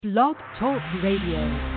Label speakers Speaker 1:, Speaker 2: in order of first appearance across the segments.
Speaker 1: Blog Talk Radio.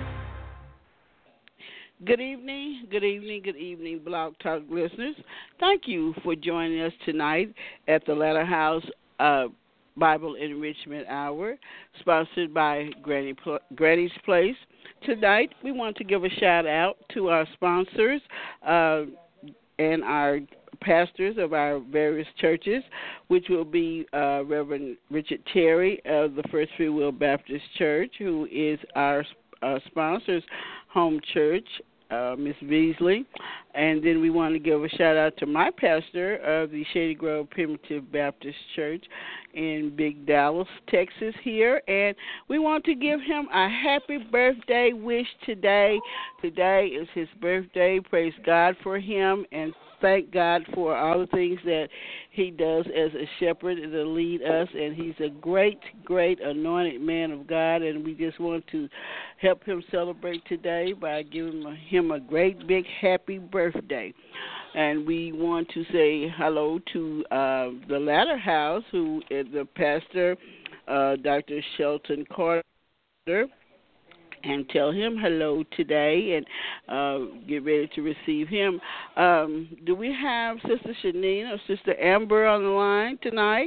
Speaker 2: Good evening, good evening, good evening, Blog Talk listeners. Thank you for joining us tonight at the Latter House Bible Enrichment Hour, sponsored by Granny's Place. Tonight, we want to give a shout out to our sponsors and our pastors of our various churches, which will be Reverend Richard Terry of the First Free Will Baptist Church, who is our sponsor's home church, Miss Beasley. And then we want to give a shout out to my pastor of the Shady Grove Primitive Baptist Church in Big Dallas, Texas here. And we want to give him a happy birthday wish today. Today is his birthday. Praise God for him and thank God for all the things that he does as a shepherd and to lead us. And he's a great, great anointed man of God. And we just want to help him celebrate today by giving him a great, big, happy birthday. And we want to say hello to the Latter House, who is the pastor, Dr. Shelton Carter, and tell him hello today and get ready to receive him. Do we have Sister Shanine or Sister Amber on the line tonight?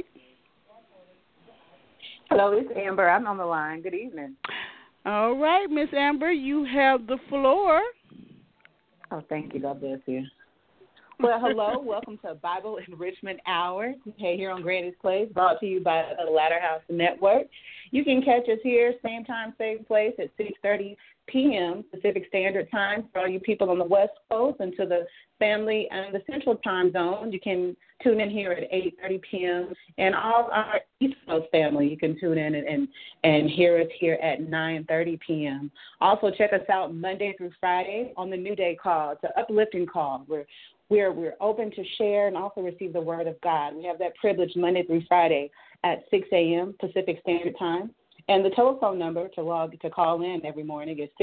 Speaker 3: Hello, it's Amber. I'm on the line. Good evening.
Speaker 2: All right, Miss Amber, you have the floor.
Speaker 3: Oh, thank you. God bless you. Well, hello. Welcome to Bible Enrichment Hour here on Granny's Place, brought to you by the Latter House Network. You can catch us here, same time, same place, at 6:30 p.m. Pacific Standard Time for all you people on the West Coast, and to the family and the Central Time Zone. You can tune in here at 8:30 p.m. And all our East Coast family, you can tune in and hear us here at 9:30 p.m. Also, check us out Monday through Friday on the New Day Call. It's an uplifting call. We're open to share and also receive the Word of God. We have that privilege Monday through Friday at 6 a.m. Pacific Standard Time. And the telephone number to call in every morning is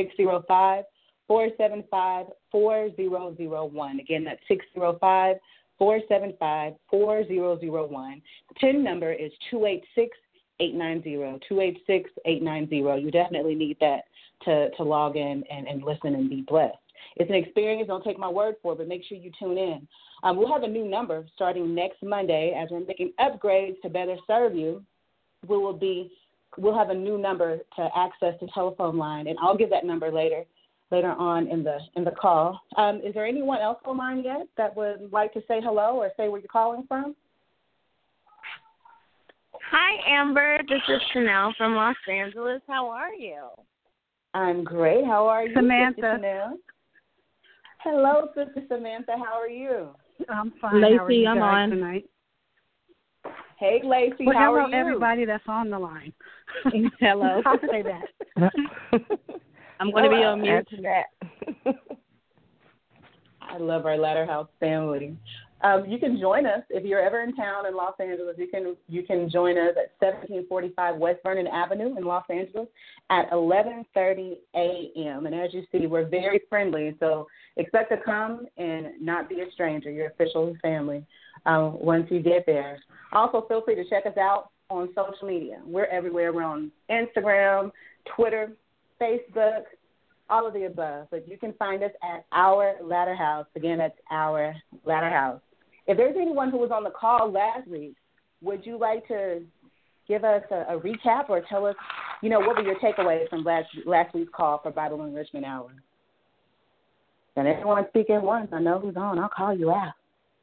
Speaker 3: 605-475-4001. Again, that's 605-475-4001. The PIN number is 286-890, 286-890. You definitely need that to log in and listen and be blessed. It's an experience. Don't take my word for it, but make sure you tune in. We'll have a new number starting next Monday as we're making upgrades to better serve you. We'll have a new number to access the telephone line, and I'll give that number later on in the call. Is there anyone else online yet that would like to say hello or say where you're calling from?
Speaker 4: Hi, Amber. This is Chanel from Los Angeles. How are you?
Speaker 3: I'm great. How are you,
Speaker 1: Samantha?
Speaker 3: Sister Chanel? Hello, Sister Samantha. How are you?
Speaker 1: I'm fine.
Speaker 4: Lacey,
Speaker 1: How are you
Speaker 4: I'm
Speaker 1: guys
Speaker 4: on.
Speaker 1: tonight?
Speaker 3: Hey, Lacey.
Speaker 1: Well,
Speaker 3: how
Speaker 1: hello,
Speaker 3: are you?
Speaker 1: everybody that's on the line.
Speaker 4: Hello.
Speaker 1: I'll say that.
Speaker 4: I'm going to be on mute.
Speaker 3: I love our Latter House family. You can join us if you're ever in town in Los Angeles. You can join us at 1745 West Vernon Avenue in Los Angeles at 11:30 a.m. And as you see, we're very friendly, so expect to come and not be a stranger. You're official family once you get there. Also, feel free to check us out on social media. We're everywhere. We're on Instagram, Twitter, Facebook, all of the above. But you can find us at Our Latter House. Again, that's Our Latter House. If there's anyone who was on the call last week, would you like to give us a recap or tell us, what were your takeaways from last week's call for Bible Enrichment Hour? And everyone speak at once. I know who's on. I'll call you out.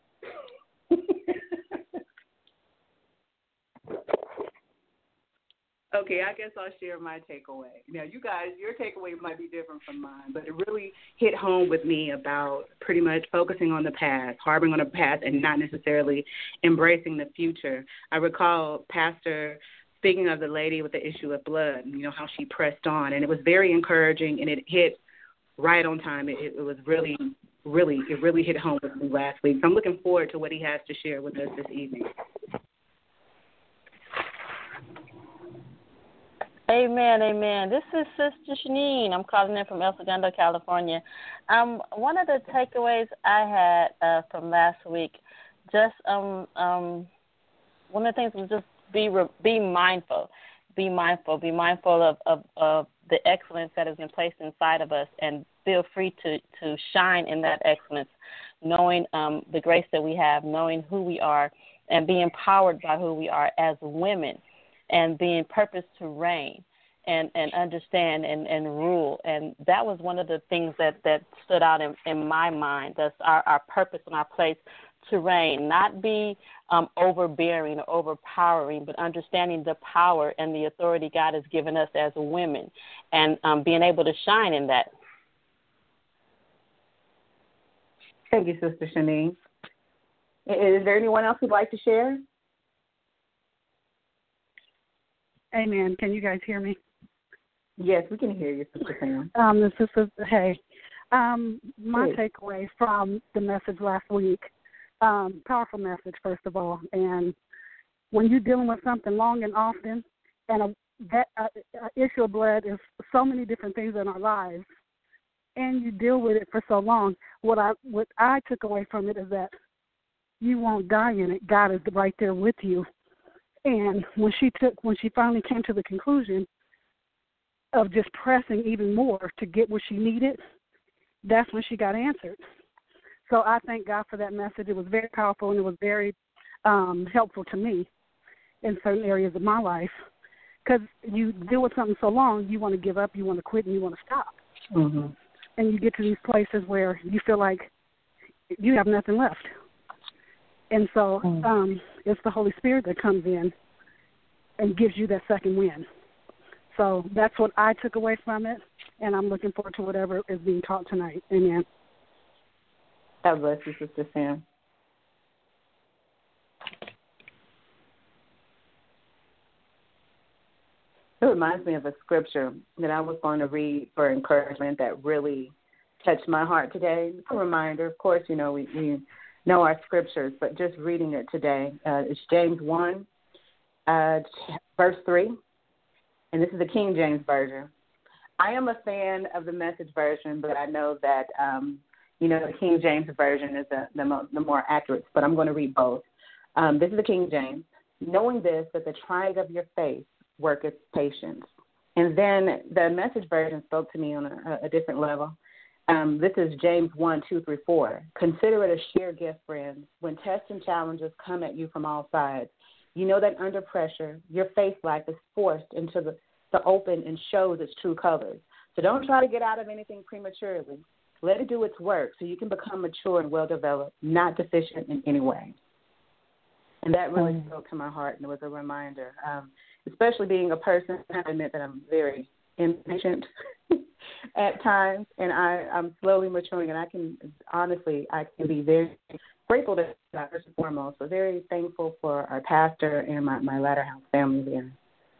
Speaker 3: Okay, I guess I'll share my takeaway. Now, you guys, your takeaway might be different from mine, but it really hit home with me about pretty much focusing on the past, harboring on the past, and not necessarily embracing the future. I recall Pastor speaking of the lady with the issue of blood, how she pressed on, and it was very encouraging, and it hit right on time. It was really hit home with me last week. So I'm looking forward to what he has to share with us this evening.
Speaker 4: Amen, amen. This is Sister Shanine. I'm calling in from El Segundo, California. One of the takeaways I had from last week, just one of the things was just be mindful. be mindful of the excellence that has been placed inside of us, and feel free to shine in that excellence, knowing the grace that we have, knowing who we are, and being empowered by who we are as women, and being purposed to reign and understand and rule. And that was one of the things that stood out in my mind. That's our purpose and our place to reign, not be overbearing or overpowering, but understanding the power and the authority God has given us as women, and being able to shine in that.
Speaker 3: Thank you, Sister Shanine. Is there anyone else who'd like to share?
Speaker 1: Amen. Can you guys hear me?
Speaker 3: Yes, we can hear you, Sister Sam.
Speaker 1: Hey. My takeaway from the message last week, powerful message, first of all. And when you're dealing with something long and often, and that issue of blood is so many different things in our lives, and you deal with it for so long, what I took away from it is that you won't die in it. God is right there with you. And when she finally came to the conclusion of just pressing even more to get what she needed, that's when she got answered. So I thank God for that message. It was very powerful, and it was very helpful to me in certain areas of my life, because you deal with something so long, you want to give up, you want to quit, and you want to stop.
Speaker 3: Mm-hmm.
Speaker 1: And you get to these places where you feel like you have nothing left. And so it's the Holy Spirit that comes in and gives you that second wind. So that's what I took away from it, and I'm looking forward to whatever is being taught tonight. Amen.
Speaker 3: God bless you, Sister Sam. It reminds me of a scripture that I was going to read for encouragement that really touched my heart today. It's a reminder. Of course, we know our scriptures, but just reading it today. It's James 1, verse 3, and this is the King James Version. I am a fan of the Message version, but I know that, the King James Version is the more accurate, but I'm going to read both. This is the King James. Knowing this, that the trying of your faith worketh patience. And then the Message version spoke to me on a different level. This is James 1, 2 through 4. Consider it a sheer gift, friends, when tests and challenges come at you from all sides. You know that under pressure, your faith life is forced into the open and shows its true colors. So don't try to get out of anything prematurely. Let it do its work so you can become mature and well-developed, not deficient in any way. And that really spoke to my heart, and it was a reminder, especially being a person, I admit that I'm very impatient at times, and I'm slowly maturing, and I can be very grateful to God, first and foremost, but very thankful for our pastor and my Latter House family there.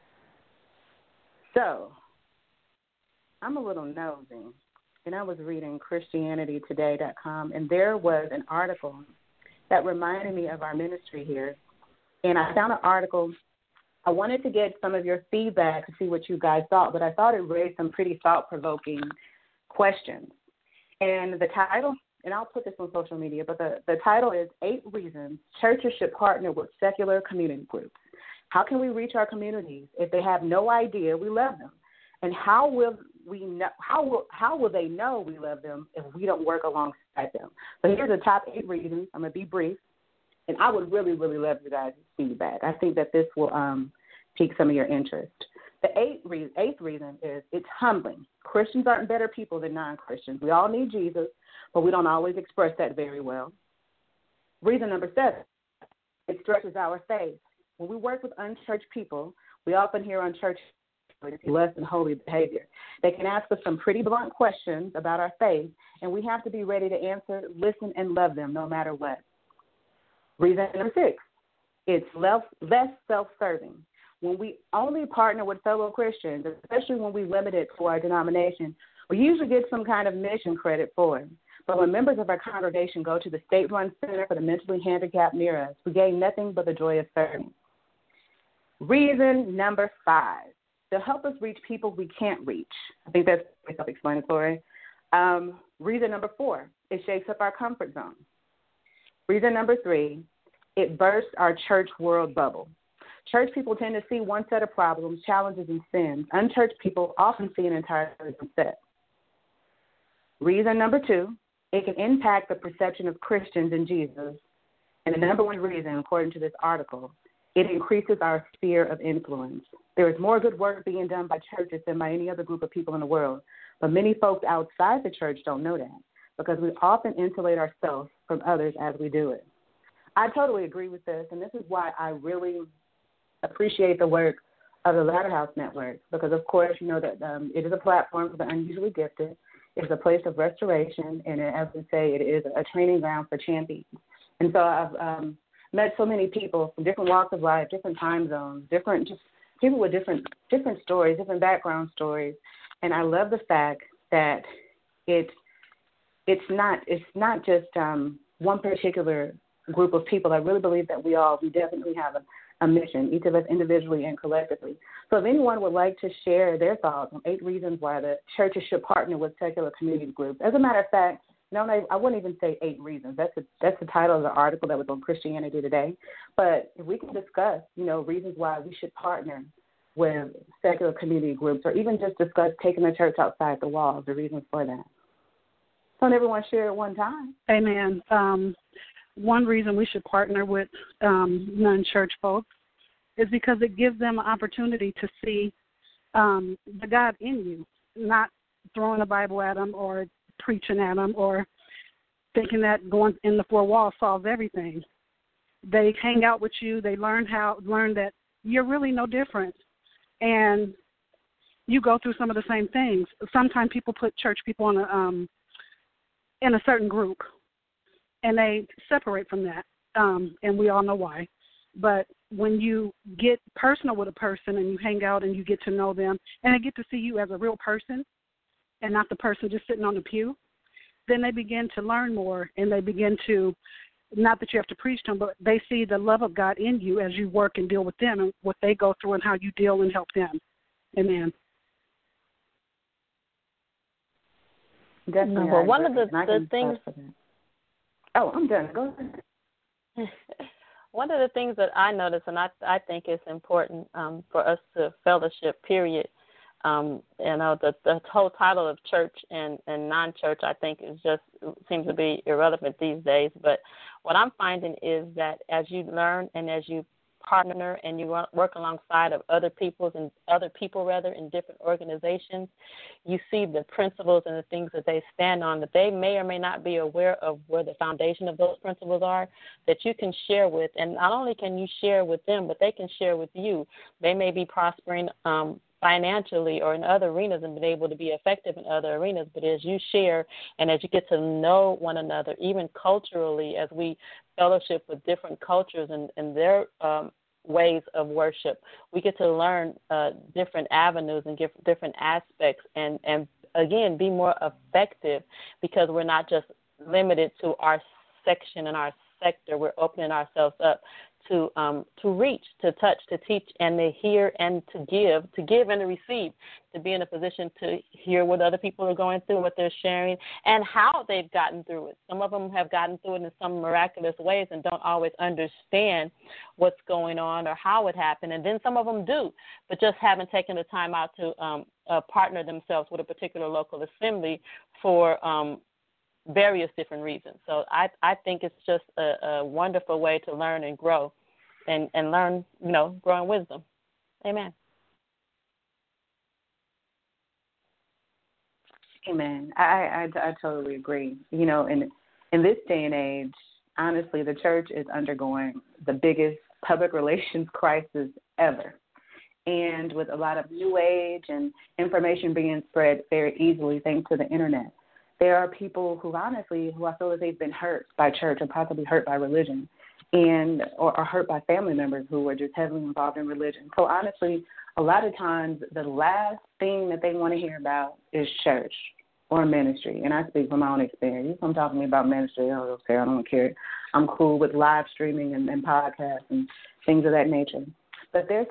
Speaker 3: So I'm a little nosy, and I was reading ChristianityToday.com, and there was an article that reminded me of our ministry here. And I found an article. I wanted to get some of your feedback to see what you guys thought, but I thought it raised some pretty thought-provoking questions. And the title, and I'll put this on social media, but the title is 8 Reasons Churches Should Partner with Secular Community Groups. How can we reach our communities if they have no idea we love them? And how will they know we love them if we don't work alongside them? So here's the top 8 reasons. I'm going to be brief. And I would really, really love you guys' feedback. I think that this will pique some of your interest. The eighth reason is it's humbling. Christians aren't better people than non-Christians. We all need Jesus, but we don't always express that very well. Reason number 7, it stretches our faith. When we work with unchurched people, we often hear unchurched less than holy behavior. They can ask us some pretty blunt questions about our faith, and we have to be ready to answer, listen, and love them no matter what. Reason number 6, it's less self-serving. When we only partner with fellow Christians, especially when we limit it to our denomination, we usually get some kind of mission credit for it. But when members of our congregation go to the state-run center for the mentally handicapped near us, we gain nothing but the joy of serving. Reason number 5, to help us reach people we can't reach. I think that's self-explanatory. Reason number 4, it shakes up our comfort zone. Reason number 3, it bursts our church world bubble. Church people tend to see one set of problems, challenges, and sins. Unchurched people often see an entirely different set. Reason number 2, it can impact the perception of Christians and Jesus. And the number one reason, according to this article, it increases our sphere of influence. There is more good work being done by churches than by any other group of people in the world. But many folks outside the church don't know that because we often insulate ourselves from others as we do it. I totally agree with this, and this is why I really appreciate the work of the Ladder House Network because, of course, you know that it is a platform for the unusually gifted. It is a place of restoration, and as we say, it is a training ground for champions. And so I've met so many people from different walks of life, different time zones, just people with different stories, different background stories. And I love the fact that it's not just one particular group of people. I really believe that we definitely have a mission, each of us individually and collectively. So if anyone would like to share their thoughts on 8 reasons why the churches should partner with secular community groups. As a matter of fact, no, I wouldn't even say 8 reasons. That's the title of the article that was on Christianity Today. But if we can discuss, reasons why we should partner with secular community groups, or even just discuss taking the church outside the walls, the reasons for that. Don't everyone share at one time.
Speaker 1: Amen. One reason we should partner with non-church folks is because it gives them an opportunity to see the God in you, not throwing a Bible at them or preaching at them or thinking that going in the 4 walls solves everything. They hang out with you. They learn that you're really no different, and you go through some of the same things. Sometimes people put church people in a certain group, and they separate from that, and we all know why. But when you get personal with a person and you hang out and you get to know them and they get to see you as a real person and not the person just sitting on the pew, then they begin to learn more, and they begin to, not that you have to preach to them, but they see the love of God in you as you work and deal with them and what they go through and how you deal and help them. Amen.
Speaker 3: Definitely.
Speaker 4: Well, one of the things...
Speaker 3: Oh, I'm done. Go ahead.
Speaker 4: One of the things that I notice, and I think it's important for us to fellowship, period. The whole title of church and non-church, I think, seems to be irrelevant these days. But what I'm finding is that as you learn and as you partner and you work alongside of other people in different organizations, you see the principles and the things that they stand on that they may or may not be aware of where the foundation of those principles are, that you can share with. And not only can you share with them, but they can share with you. They may be prospering financially or in other arenas and been able to be effective in other arenas, but as you share and as you get to know one another, even culturally, as we fellowship with different cultures and their ways of worship, we get to learn different avenues and different aspects and again, be more effective because we're not just limited to our section and our sector. We're opening ourselves up to reach, to touch, to teach, and to hear and to give and to receive, to be in a position to hear what other people are going through, what they're sharing, and how they've gotten through it. Some of them have gotten through it in some miraculous ways and don't always understand what's going on or how it happened, and then some of them do, but just haven't taken the time out to partner themselves with a particular local assembly for various different reasons. So I think it's just a wonderful way to learn and grow and learn, grow in wisdom. Amen.
Speaker 3: Amen. I totally agree. In this day and age, honestly, the church is undergoing the biggest public relations crisis ever. And with a lot of new age and information being spread very easily thanks to the internet, there are people who I feel that they've been hurt by church or possibly hurt by religion or hurt by family members who are just heavily involved in religion. So honestly, a lot of times the last thing that they want to hear about is church or ministry. And I speak from my own experience. I'm talking about ministry. I don't care. I'm cool with live streaming and podcasts and things of that nature. But there's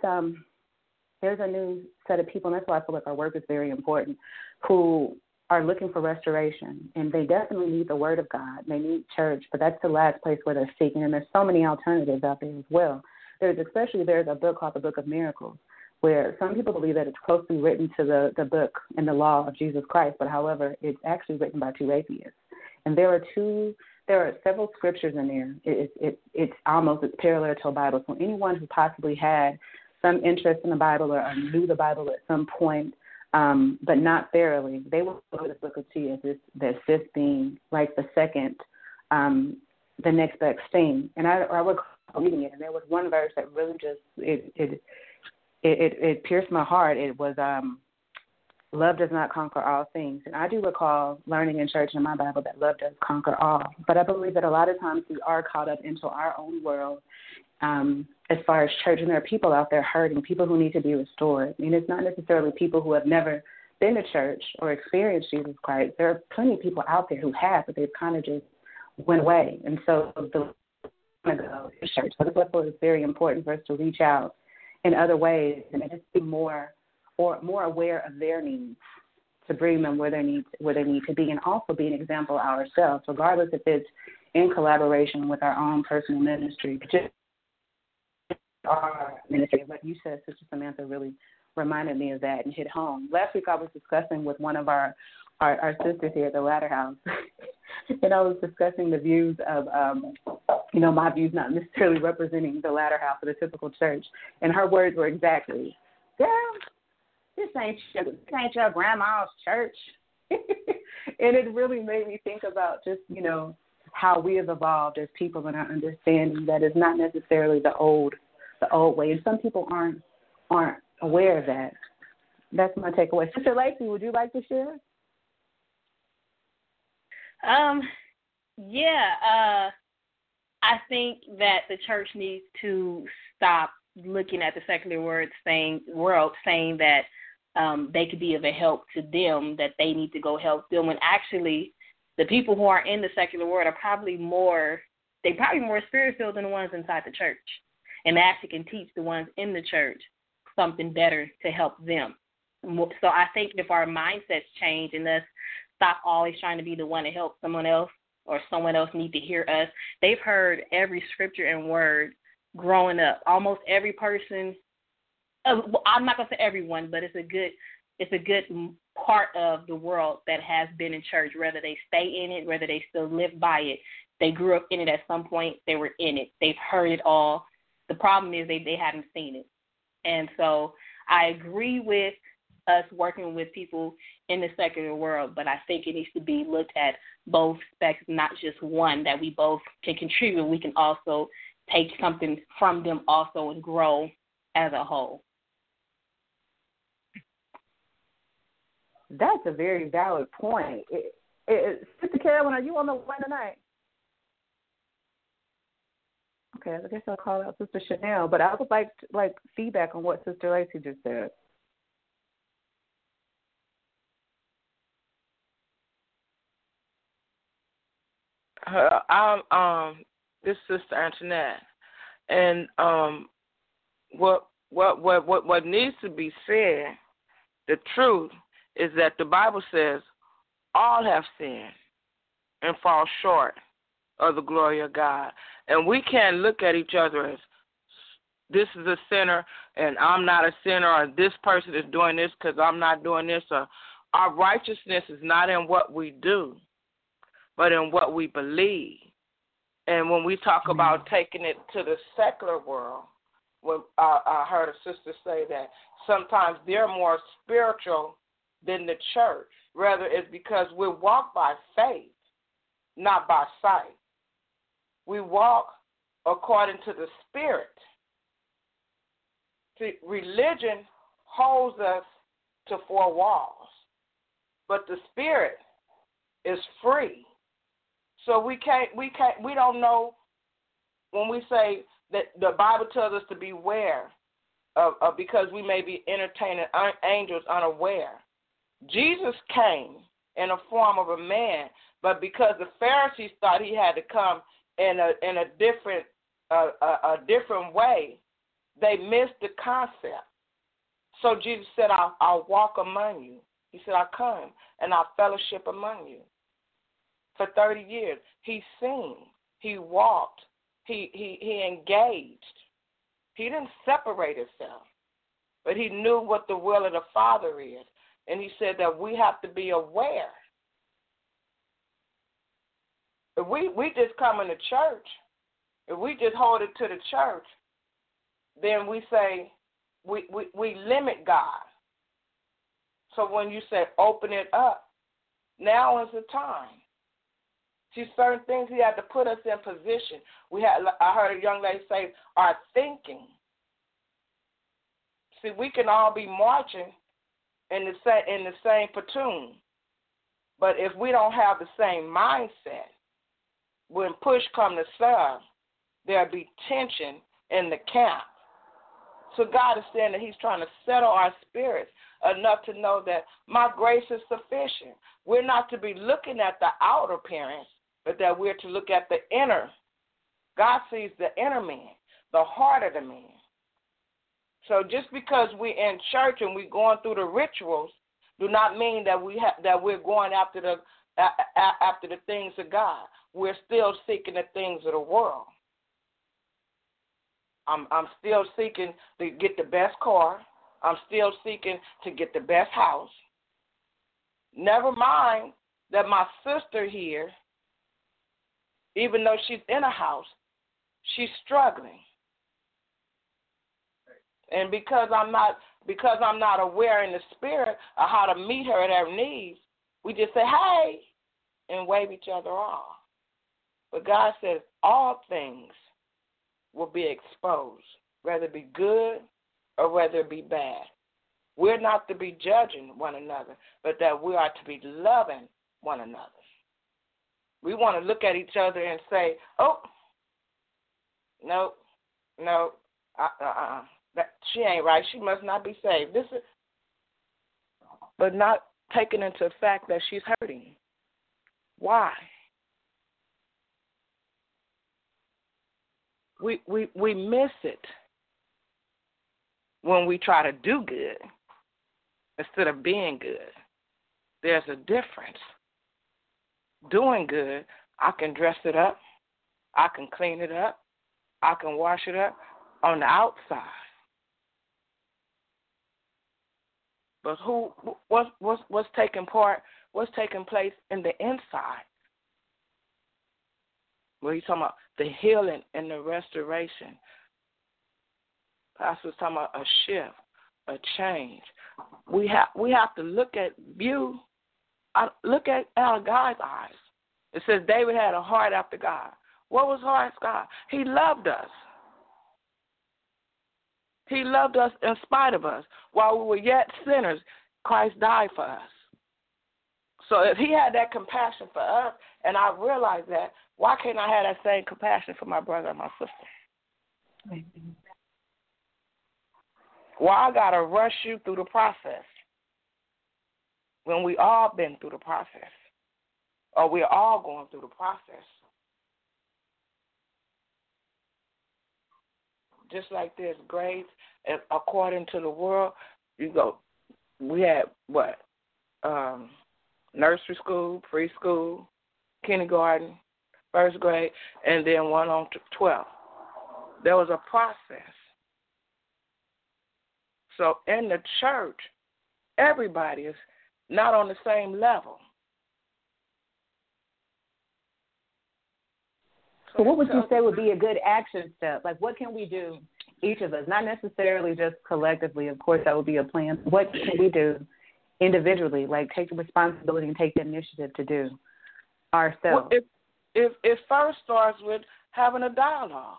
Speaker 3: a new set of people, and that's why I feel like our work is very important, who are looking for restoration, and they definitely need the Word of God. They need church, but that's the last place where they're seeking, and there's so many alternatives out there as well. there's a book called the Book of Miracles, where some people believe that it's closely written to the book and the law of Jesus Christ, but however, it's actually written by two atheists. And there are several scriptures in there. It's parallel to a Bible. So anyone who possibly had some interest in the Bible or knew the Bible at some point, but not thoroughly, they will go to the Book of T as this being like the second, the next best thing. And I recall reading it, and there was one verse that really just it pierced my heart. It was love does not conquer all things. And I do recall learning in church in my Bible that love does conquer all. But I believe that a lot of times we are caught up into our own world as far as church, and there are people out there hurting, people who need to be restored. And it's not necessarily people who have never been to church or experienced Jesus Christ. There are plenty of people out there who have, but they've kind of just went away. And so the church. So it's very important for us to reach out in other ways and just be more aware of their needs, to bring them where they need to be, and also be an example ourselves, regardless if it's in collaboration with our own personal ministry. Just our ministry, like you said, Sister Samantha really reminded me of that and hit home. Last week I was discussing with one of our sisters here at the Latter House, and I was discussing the views of, my views not necessarily representing the Latter House or the typical church, and her words were exactly, "Girl, this ain't your grandma's church." And it really made me think about just, how we have evolved as people in our understanding that is not necessarily the old way. And some people aren't aware of that. That's my takeaway. Sister Lacey, would you like to share?
Speaker 4: I think that the church needs to stop looking at the secular world saying that they could be of a help to them, that they need to go help them, when actually the people who are in the secular world are probably more spirit-filled than the ones inside the church, and they actually can teach the ones in the church something better to help them. So I think if our mindsets change and us stop always trying to be the one to help someone else, or someone else need to hear us. They've heard every scripture and word growing up. Almost every person, I'm not going to say everyone, but it's a good part of the world that has been in church, whether they stay in it, whether they still live by it. They grew up in it at some point. They were in it. They've heard it all. The problem is they haven't seen it. And so I agree with us working with people in the secular world, but I think it needs to be looked at both spectrums, not just one, that we both can contribute. We can also take something from them also and grow as a whole.
Speaker 3: That's a very valid point. Sister Carolyn, are you on the line tonight? Okay, I guess I'll call out Sister Chanel, but I would like feedback on what Sister Lacey just said.
Speaker 5: This is Sister Antoinette, and what needs to be said, the truth is that the Bible says all have sinned and fall short of the glory of God, and we can't look at each other as this is a sinner and I'm not a sinner, or this person is doing this because I'm not doing this, or our righteousness is not in what we do, but in what we believe. And when we talk about taking it to the secular world, when I heard a sister say that sometimes they're more spiritual than the church. Rather, it's because we walk by faith, not by sight. We walk according to the Spirit. See, religion holds us to four walls, but the Spirit is free. So we don't know when we say that the Bible tells us to beware of because we may be entertaining angels unaware. Jesus came in the form of a man, but because the Pharisees thought he had to come in a different way, they missed the concept. So Jesus said, I'll walk among you. He said, I'll come and I'll fellowship among you. For 30 years, he seen, he walked, he engaged. He didn't separate himself, but he knew what the will of the Father is. And he said that we have to be aware. If we just come into church, if we just hold it to the church, then we say we limit God. So when you say open it up, now is the time. See, certain things he had to put us in position. I heard a young lady say, our thinking. See, we can all be marching in the same platoon, but if we don't have the same mindset, when push comes to shove, there'll be tension in the camp. So God is saying that he's trying to settle our spirits enough to know that my grace is sufficient. We're not to be looking at the outer appearance, but that we're to look at the inner. God sees the inner man, the heart of the man. So just because we're in church and we're going through the rituals, do not mean that we're going after the things of God. We're still seeking the things of the world. I'm still seeking to get the best car. I'm still seeking to get the best house. Never mind that my sister here, even though she's in a house, she's struggling. And because I'm not aware in the spirit of how to meet her at her needs, we just say, hey, and wave each other off. But God says all things will be exposed, whether it be good or whether it be bad. We're not to be judging one another, but that we are to be loving one another. We want to look at each other and say, oh, no, she ain't right. She must not be saved. But not taking into fact that she's hurting. Why? We miss it when we try to do good instead of being good. There's a difference. Doing good, I can dress it up, I can clean it up, I can wash it up on the outside. But what's taking place in the inside? Well, he's talking about the healing and the restoration. Pastor's talking about a shift, a change. We have to look at our God's eyes. It says David had a heart after God. What was heart after God? He loved us. He loved us in spite of us. While we were yet sinners, Christ died for us. So if he had that compassion for us, and I realized that, why can't I have that same compassion for my brother and my sister?
Speaker 3: Amen.
Speaker 5: Why I got to rush you through the process when we all been through the process, or we're all going through the process? Just like there's grades, according to the world, we had what? Nursery school, preschool, kindergarten, first grade, and then 1 on 12. There was a process. So in the church, everybody is not on the same level.
Speaker 3: So what would you say would be a good action step? Like, what can we do, each of us, not necessarily just collectively? Of course, that would be a plan. What can we do individually, like take the responsibility and take the initiative to do ourselves?
Speaker 5: Well, it first starts with having a dialogue.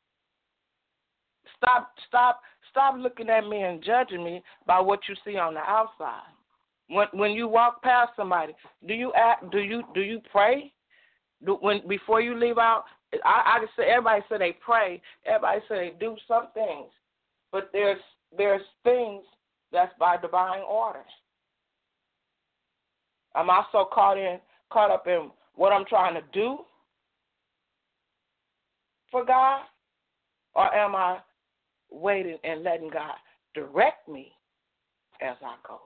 Speaker 5: Stop looking at me and judging me by what you see on the outside. When you walk past somebody, do you pray? Before you leave out, I just say everybody say they pray. Everybody say they do some things, but there's things that's by divine order. Am I so caught up in what I'm trying to do for God, or am I waiting and letting God direct me as I go?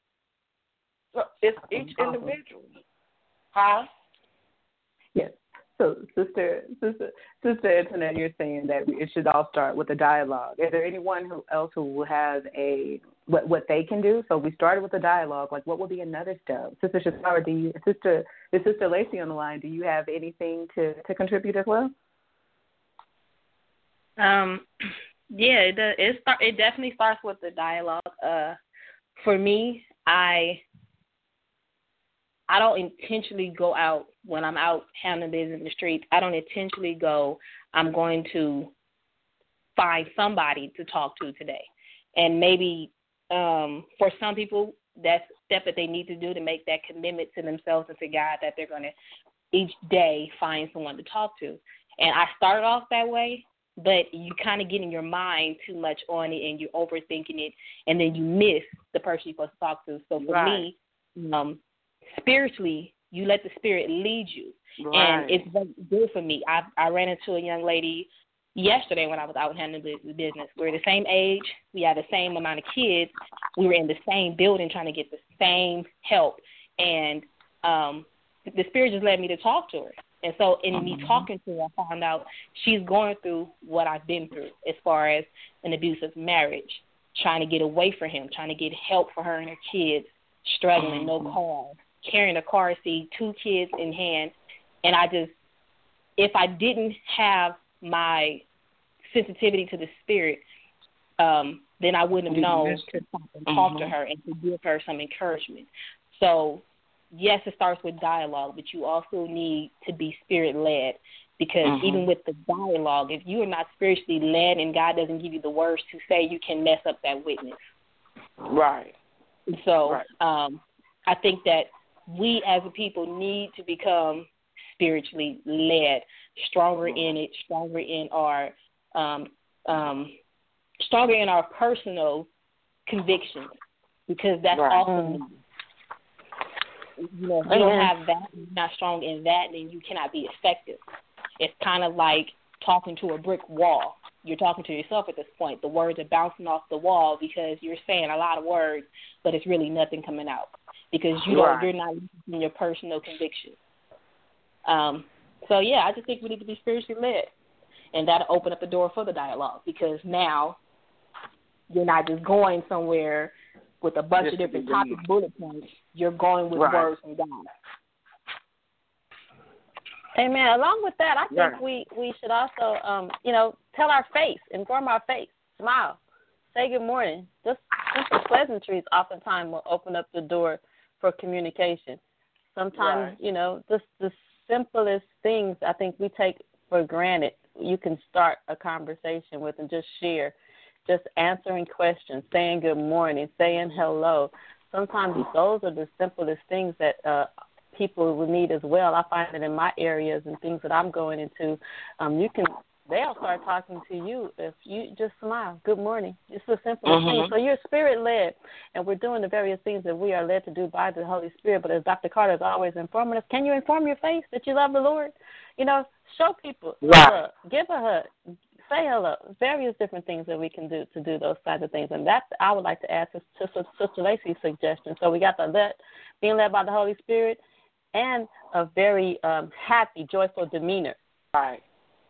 Speaker 5: So it's each individual. Huh?
Speaker 3: Yes. So, Sister Antoinette, you're saying that it should all start with a dialogue. Is there anyone else who has what they can do? So we started with a dialogue. Like, what would be another step? Sister Shatara, Sister Lacey on the line, do you have anything to contribute as well?
Speaker 4: Yeah, it definitely starts with the dialogue. For me, I don't intentionally go out when I'm out handling business in the streets. I don't intentionally go, I'm going to find somebody to talk to today. And maybe for some people, that's a step that they need to do to make that commitment to themselves and to God that they're going to each day find someone to talk to. And I started off that way, but you kind of get in your mind too much on it and you're overthinking it, and then you miss the person you're supposed to talk to. So for me, spiritually, you let the Spirit lead you.
Speaker 5: Right.
Speaker 4: And it's very good for me. I ran into a young lady yesterday when I was out handling the business. We're the same age. We had the same amount of kids. We were in the same building trying to get the same help. And the Spirit just led me to talk to her. And so in me talking to her, I found out she's going through what I've been through as far as an abusive marriage, trying to get away from him, trying to get help for her and her kids, struggling, no car, carrying a car seat, 2 kids in hand. And if I didn't have my sensitivity to the Spirit, then I wouldn't have known to stop and talk to her and to give her some encouragement. So, yes, it starts with dialogue, but you also need to be Spirit-led, because even with the dialogue, if you are not spiritually led and God doesn't give you the words to say, you can mess up that witness.
Speaker 5: Right.
Speaker 4: So I think that we as a people need to become spiritually led, stronger in it, stronger in our personal convictions, because that's also needed. You know, if you don't have that, you're not strong in that, then you cannot be effective. It's kind of like talking to a brick wall. You're talking to yourself at this point. The words are bouncing off the wall because you're saying a lot of words, but it's really nothing coming out because you're not using your personal conviction. So, yeah, I just think we need to be spiritually led, and that'll open up the door for the dialogue, because now you're not just going somewhere with a bunch of different topic bullet points. You're going with words from God. Amen. Along with that, I think we should also, tell our face, inform our face, smile, say good morning. Just simple pleasantries oftentimes will open up the door for communication. Sometimes, just the simplest things I think we take for granted, you can start a conversation with and just share. Just answering questions, saying good morning, saying hello. Sometimes those are the simplest things that people will need as well. I find that in my areas and things that I'm going into, they'll start talking to you if you just smile. Good morning. It's a simple thing. So you're Spirit-led, and we're doing the various things that we are led to do by the Holy Spirit. But as Dr. Carter is always informing us, can you inform your face that you love the Lord? Show people love. Give a hug. Say hello. Various different things that we can do to do those kinds of things. And that's, I would like to add to Sister Lacey's suggestion. So we got being led by the Holy Spirit and a very happy, joyful demeanor.
Speaker 5: Right.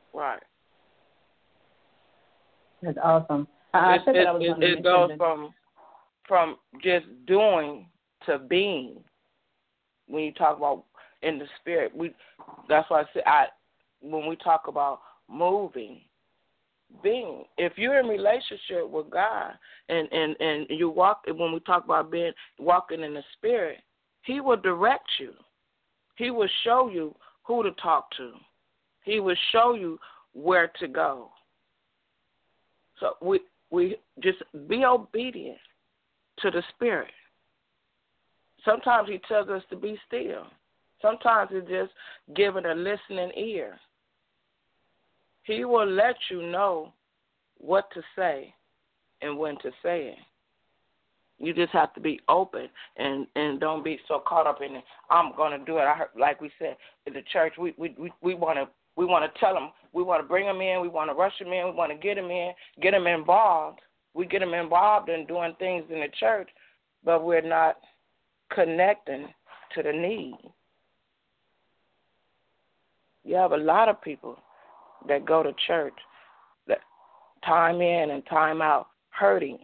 Speaker 3: That's awesome.
Speaker 5: It goes from just doing to being. When you talk about in the Spirit, that's why I say when we talk about moving, being. If you're in relationship with God and you walk, when we talk about walking in the Spirit, He will direct you. He will show you who to talk to. He will show you where to go. So we just be obedient to the Spirit. Sometimes He tells us to be still. Sometimes it's just giving a listening ear. He will let you know what to say and when to say it. You just have to be open and don't be so caught up in it. I'm going to do it. I heard, like we said in the church, we want to tell them, we want to bring them in, we want to rush them in, we want to get them in, get them involved. We get them involved in doing things in the church, but we're not connecting to the need. You have a lot of people that go to church that time in and time out hurting.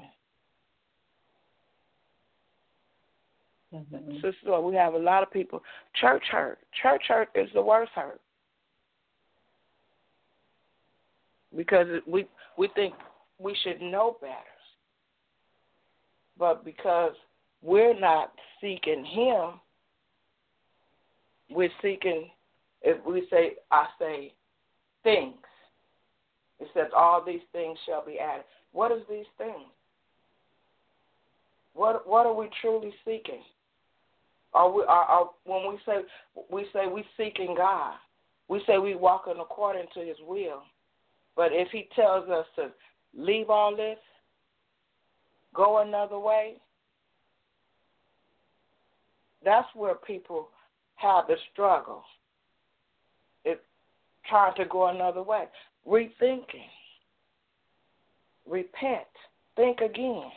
Speaker 3: Definitely.
Speaker 5: Sister, we have a lot of people. Church hurt. Church hurt is the worst hurt. Because we think we should know better. But because we're not seeking Him, we're seeking, if we say, I say, things. It says all these things shall be added. What is these things? What are we truly seeking? When we say we seeking God, we say we walking according to His will. But if He tells us to leave all this, go another way, that's where people have the struggle. It's trying to go another way. Rethinking. Repent. Think again.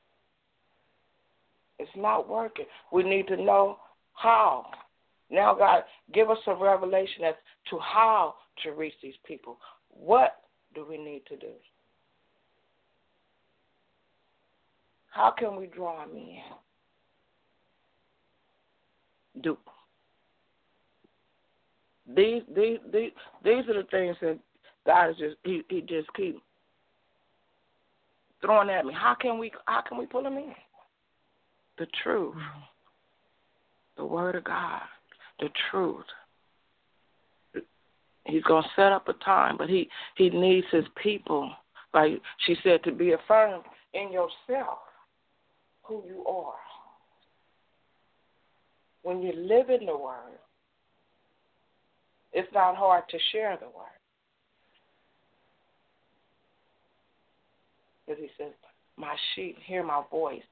Speaker 5: It's not working. We need to know how. Now, God, give us some revelation as to how to reach these people. What do we need to do? How can we draw them in? These are the things that God is He just keep throwing at me. How can we pull them in? The truth, the Word of God, the truth. He's going to set up a time, but he needs His people, like she said, to be affirmed in yourself, who you are. When you live in the Word, it's not hard to share the Word. Because He says, my sheep hear my voice,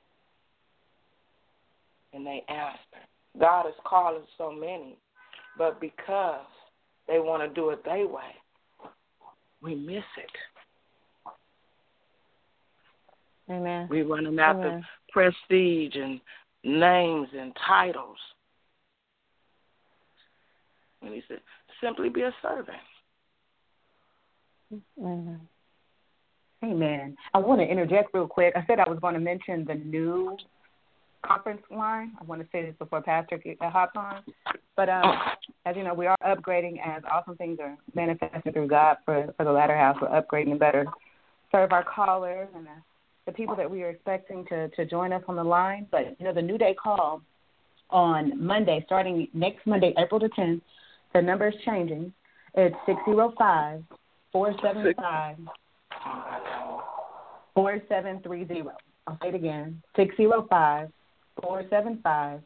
Speaker 5: and they answer. God is calling so many, but because they want to do it their way, we miss it.
Speaker 4: Amen.
Speaker 5: We're running after prestige and names and titles. And He said, simply be a servant.
Speaker 4: Amen.
Speaker 3: Amen. I want to interject real quick. I said I was going to mention the new conference line. I want to say this before Pastor hops on. But as you know, we are upgrading as awesome things are manifested through God for the Latter House. We're upgrading and better serve our callers and the people that we are expecting to join us on the line. But, you know, the New Day call on Monday, starting next Monday, April the 10th, the number is changing. It's 605-475-4730. I'll say it again, 605-475-4730.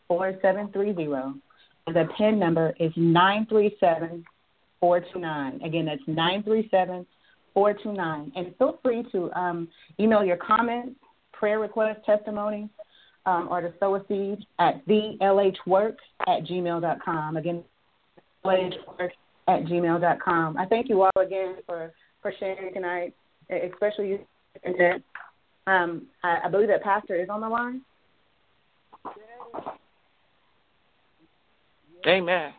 Speaker 3: And the PIN number is 937429. Again, that's 937429. And feel free to email your comments, prayer requests, testimonies, or to sow a seed at thelhwork@gmail.com. Again, lhwork@gmail.com. I thank you all again for sharing tonight, especially you. I believe that Pastor is on the line.
Speaker 5: Amen.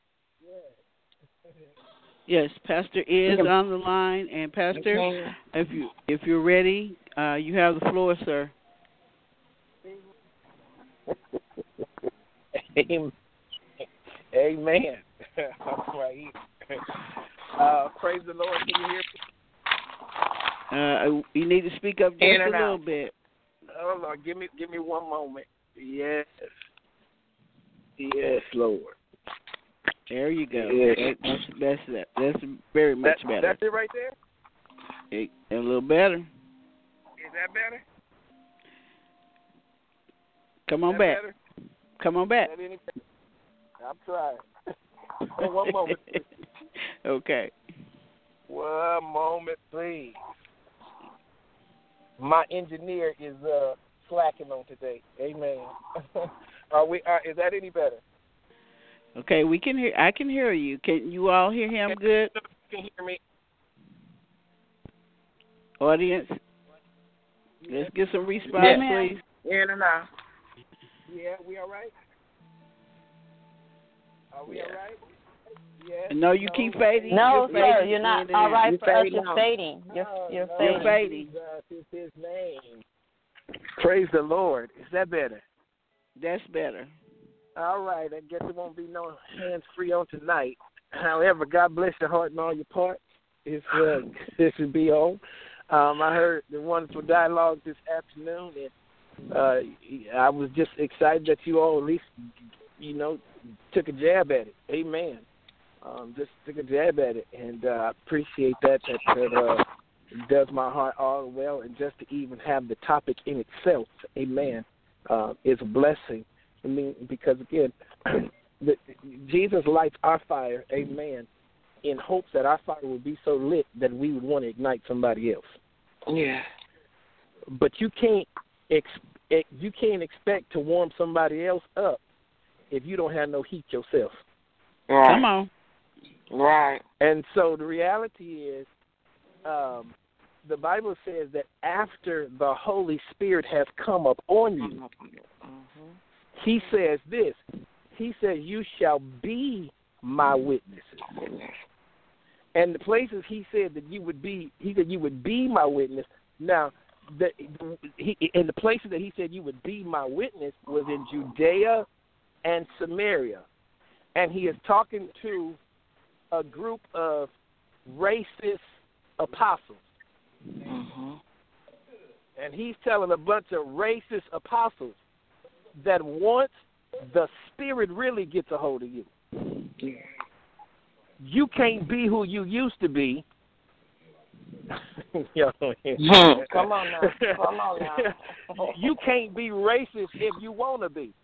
Speaker 2: Yes, Pastor is on the line, and Pastor, if you're ready, you have the floor, sir.
Speaker 6: Amen. All right. Praise the Lord. Can you hear me?
Speaker 2: You need to speak up just a little bit.
Speaker 6: Oh Lord, give me one moment. Yes, Lord.
Speaker 2: There you go.
Speaker 6: Yes.
Speaker 2: That's very much better.
Speaker 6: That's it right there.
Speaker 2: A little better.
Speaker 6: Is that better?
Speaker 2: Come on back.
Speaker 6: Better?
Speaker 2: Come on back.
Speaker 6: I'm trying. One moment, please.
Speaker 2: Okay.
Speaker 6: One moment, please. My engineer is slacking on today. Amen. Is that any better?
Speaker 2: Okay, we can hear. I can hear you. Can you all hear him good?
Speaker 6: Can you hear me?
Speaker 2: Audience, let's get some response, please.
Speaker 5: In and out.
Speaker 6: Yeah, we all right? Are we all right? Yes.
Speaker 2: No, you keep fading.
Speaker 4: No,
Speaker 2: you're
Speaker 4: sir,
Speaker 2: fading
Speaker 4: you're not.
Speaker 2: in and
Speaker 4: All
Speaker 2: out.
Speaker 4: right, for us, you're fading. You're fading.
Speaker 2: You're fading.
Speaker 6: Jesus is his name. Praise the Lord. Is that better?
Speaker 2: That's better.
Speaker 6: All right. I guess there won't be no hands-free on tonight. However, God bless your heart and all your parts. It's this should be on. I heard the wonderful dialogue this afternoon, and I was just excited that you all at least, took a jab at it. Amen. Just took a jab at it, and I appreciate that. That does my heart all well, and just to even have the topic in itself, amen, is a blessing. I mean, because again, Jesus lights our fire, amen, in hopes that our fire will be so lit that we would want to ignite somebody else.
Speaker 5: Yeah.
Speaker 6: But you can't expect to warm somebody else up if you don't have no heat yourself.
Speaker 5: Right.
Speaker 2: Come on.
Speaker 5: Right.
Speaker 6: And so the reality is, the Bible says that after the Holy Spirit has come up on you, he says this. He says, you shall be my witnesses. And the places he said that you would be, he said you would be my witness. Now, in the places that he said you would be my witness was in Judea and Samaria. And he is talking to a group of racist apostles.
Speaker 5: Mm-hmm.
Speaker 6: And he's telling a bunch of racist apostles that once the Spirit really gets a hold of you, you can't be who you used to be.
Speaker 5: Come on now. Come on now.
Speaker 6: You can't be racist if you want to be.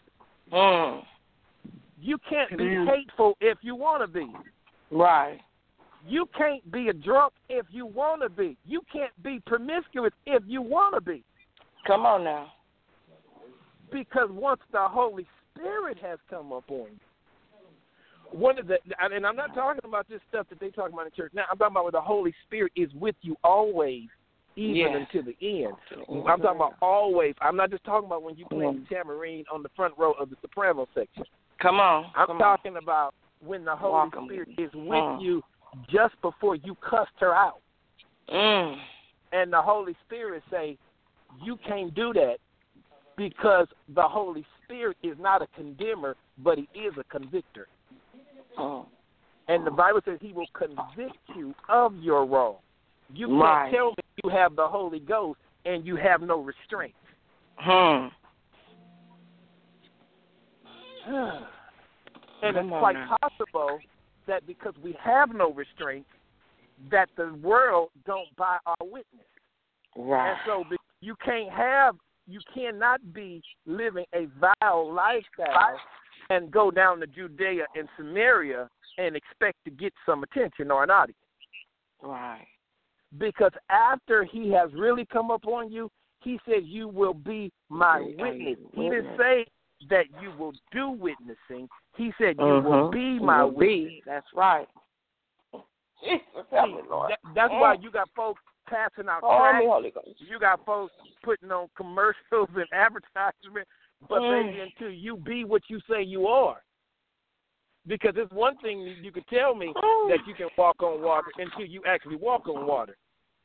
Speaker 6: You can't be hateful if you want to be.
Speaker 5: Right.
Speaker 6: You can't be a drunk if you want to be. You can't be promiscuous if you want to be.
Speaker 5: Come on now.
Speaker 6: Because once the Holy Spirit has come up on you, and I'm not talking about this stuff that they talk about in church. Now, I'm talking about where the Holy Spirit is with you always, even until the end. I'm talking about always. I'm not just talking about when you play the tambourine on the front row of the soprano section.
Speaker 5: Come on.
Speaker 6: I'm talking about when the Holy Spirit is with you just before you cussed her out. And the Holy Spirit say, you can't do that because the Holy Spirit is not a condemner, but he is a convictor. And the Bible says he will convict you of your wrong. You can't tell me you have the Holy Ghost and you have no restraint. And it's quite possible that because we have no restraint, that the world don't buy our witness.
Speaker 5: Right.
Speaker 6: And so you cannot be living a vile lifestyle and go down to Judea and Samaria and expect to get some attention or an audience.
Speaker 5: Right.
Speaker 6: Because after he has really come up on you, he said you will be my witness. He didn't say that you will do witnessing. He said you will be my witness.
Speaker 5: That's right.
Speaker 6: That's why you got folks passing out tracts. You got folks putting on commercials and advertisements, but baby, until you be what you say you are. Because it's one thing you could tell me that you can walk on water until you actually walk on water.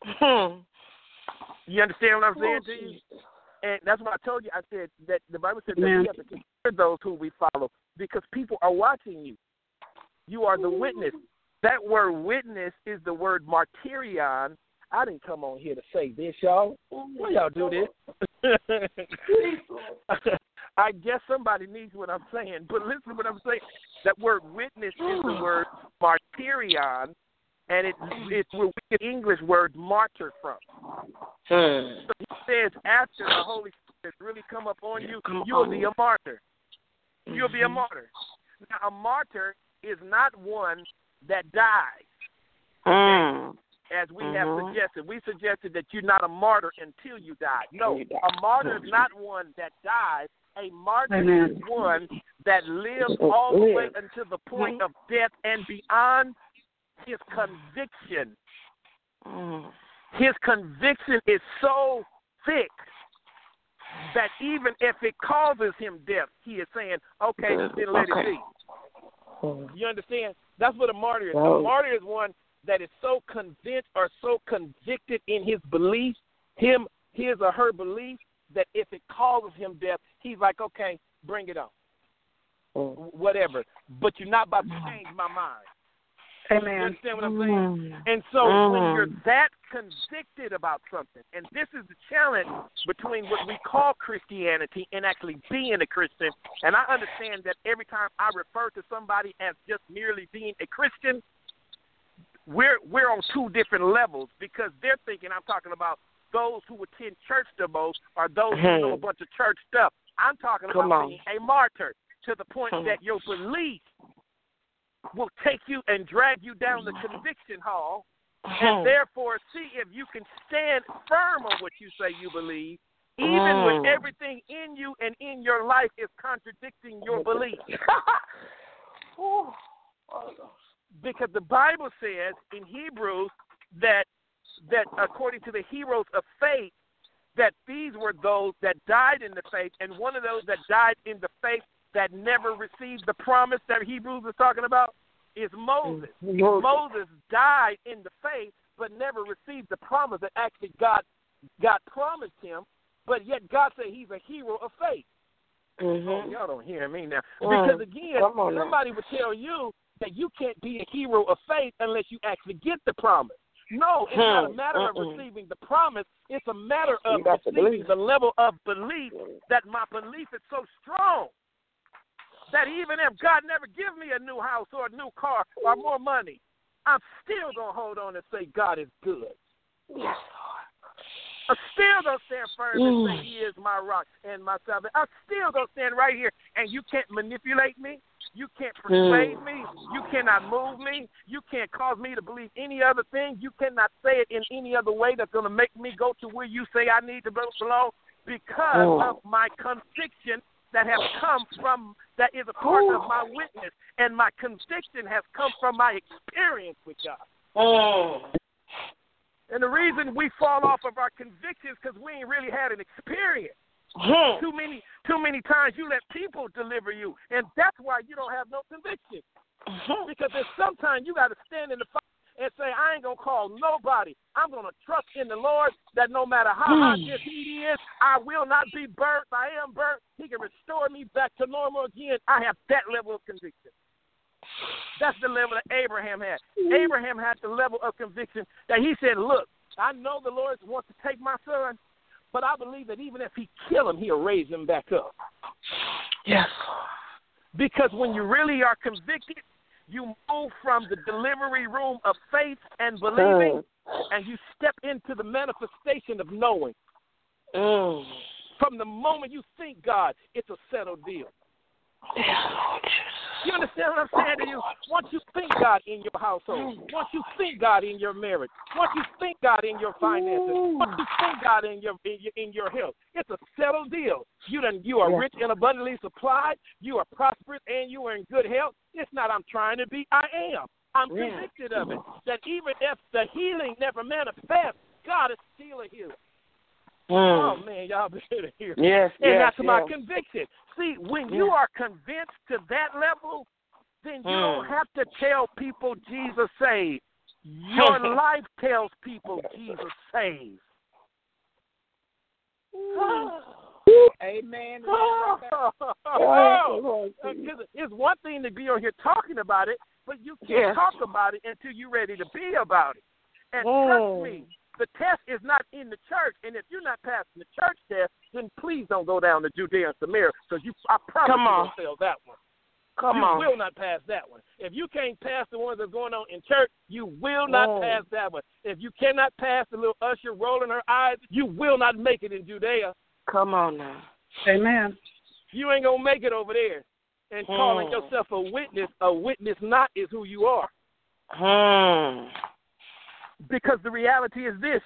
Speaker 6: You understand what I'm saying to you? And that's why I told you, I said that the Bible said that we have to consider those who we follow because people are watching you. You are the witness. That word witness is the word martyrion. I didn't come on here to say this, y'all. Why y'all do this? I guess somebody needs what I'm saying. But listen to what I'm saying. That word witness is the word martyrion, and it's where we get the English word martyr from. So he says after the Holy Spirit really come up on you, you'll be a martyr. You'll be a martyr. Now, a martyr is not one that dies. As we have suggested. We suggested that you're not a martyr until you die. No, a martyr is not one that dies. A martyr is one that lives all the way until the point of death and beyond his conviction. His conviction is so thick that even if it causes him death, he is saying, okay, then let it be. You understand? That's what a martyr is. A martyr is one that is so convinced or so convicted in his belief, his or her belief, that if it causes him death, he's like, okay, bring it on. Whatever. But you're not about to change my mind.
Speaker 1: Amen.
Speaker 6: You understand what I'm saying? And so when you're that convicted about something, and this is the challenge between what we call Christianity and actually being a Christian, and I understand that every time I refer to somebody as just merely being a Christian, we're on two different levels, because they're thinking I'm talking about those who attend church the most or those who know a bunch of church stuff. I'm talking about being a martyr to the point that your belief will take you and drag you down the conviction hall, and therefore see if you can stand firm on what you say you believe, even when everything in you and in your life is contradicting your belief. Because the Bible says in Hebrews that according to the heroes of faith, that these were those that died in the faith, and one of those that died in the faith that never received the promise that Hebrews is talking about is Moses. Moses died in the faith, but never received the promise that actually God promised him, but yet God said he's a hero of faith. Oh, y'all don't hear me now. Because again, somebody would tell you that you can't be a hero of faith unless you actually get the promise. No, it's not a matter of receiving the promise. It's a matter of receiving the level of belief that my belief is so strong that even if God never give me a new house or a new car or more money, I'm still going to hold on and say God is good. Yes, Lord. I'm still going to stand firm and say he is my rock and my salvation. I'm still going to stand right here, and you can't manipulate me. You can't persuade me. You cannot move me. You can't cause me to believe any other thing. You cannot say it in any other way that's going to make me go to where you say I need to belong, because of my conviction that has come from, that is a part of my witness, and my conviction has come from my experience with God. And the reason we fall off of our convictions because we ain't really had an experience. Too many times you let people deliver you, and that's why you don't have no conviction. Because there's sometimes you got to stand in the fight and say, I ain't going to call nobody. I'm going to trust in the Lord that no matter how hot this heat is, I will not be burnt. I am burnt. He can restore me back to normal again. I have that level of conviction. That's the level that Abraham had. Abraham had the level of conviction that he said, look, I know the Lord wants to take my son, but I believe that even if he kill him, he'll raise him back up. Yes. Because when you really are convicted, you move from the delivery room of faith and believing, and you step into the manifestation of knowing. From the moment you think God, it's a settled deal. You understand what I'm saying to you? Once you think God in your household, once you think God in your marriage, once you think God in your finances, once you think God in your health, it's a settled deal. You are rich and abundantly supplied. You are prosperous and you are in good health. It's not I'm trying to be. I am. I'm convicted of it. That even if the healing never manifests, God is still a healer. Oh, man, y'all better hear me. And that's my conviction. See, when you are convinced to that level, then you don't have to tell people Jesus saves. Your life tells people Jesus saves.
Speaker 5: Amen.
Speaker 6: It's one thing to be on here talking about it, but you can't talk about it until you're ready to be about it. And trust me, the test is not in the church, and if you're not passing the church test, then please don't go down to Judea and Samaria, because I promise you won't fail that one. You will not pass that one. If you can't pass the ones that's going on in church, you will not pass that one. If you cannot pass the little usher rolling her eyes, you will not make it in Judea.
Speaker 5: Come on now.
Speaker 1: Amen.
Speaker 6: You ain't going to make it over there. And calling yourself a witness not is who you are. Because the reality is this,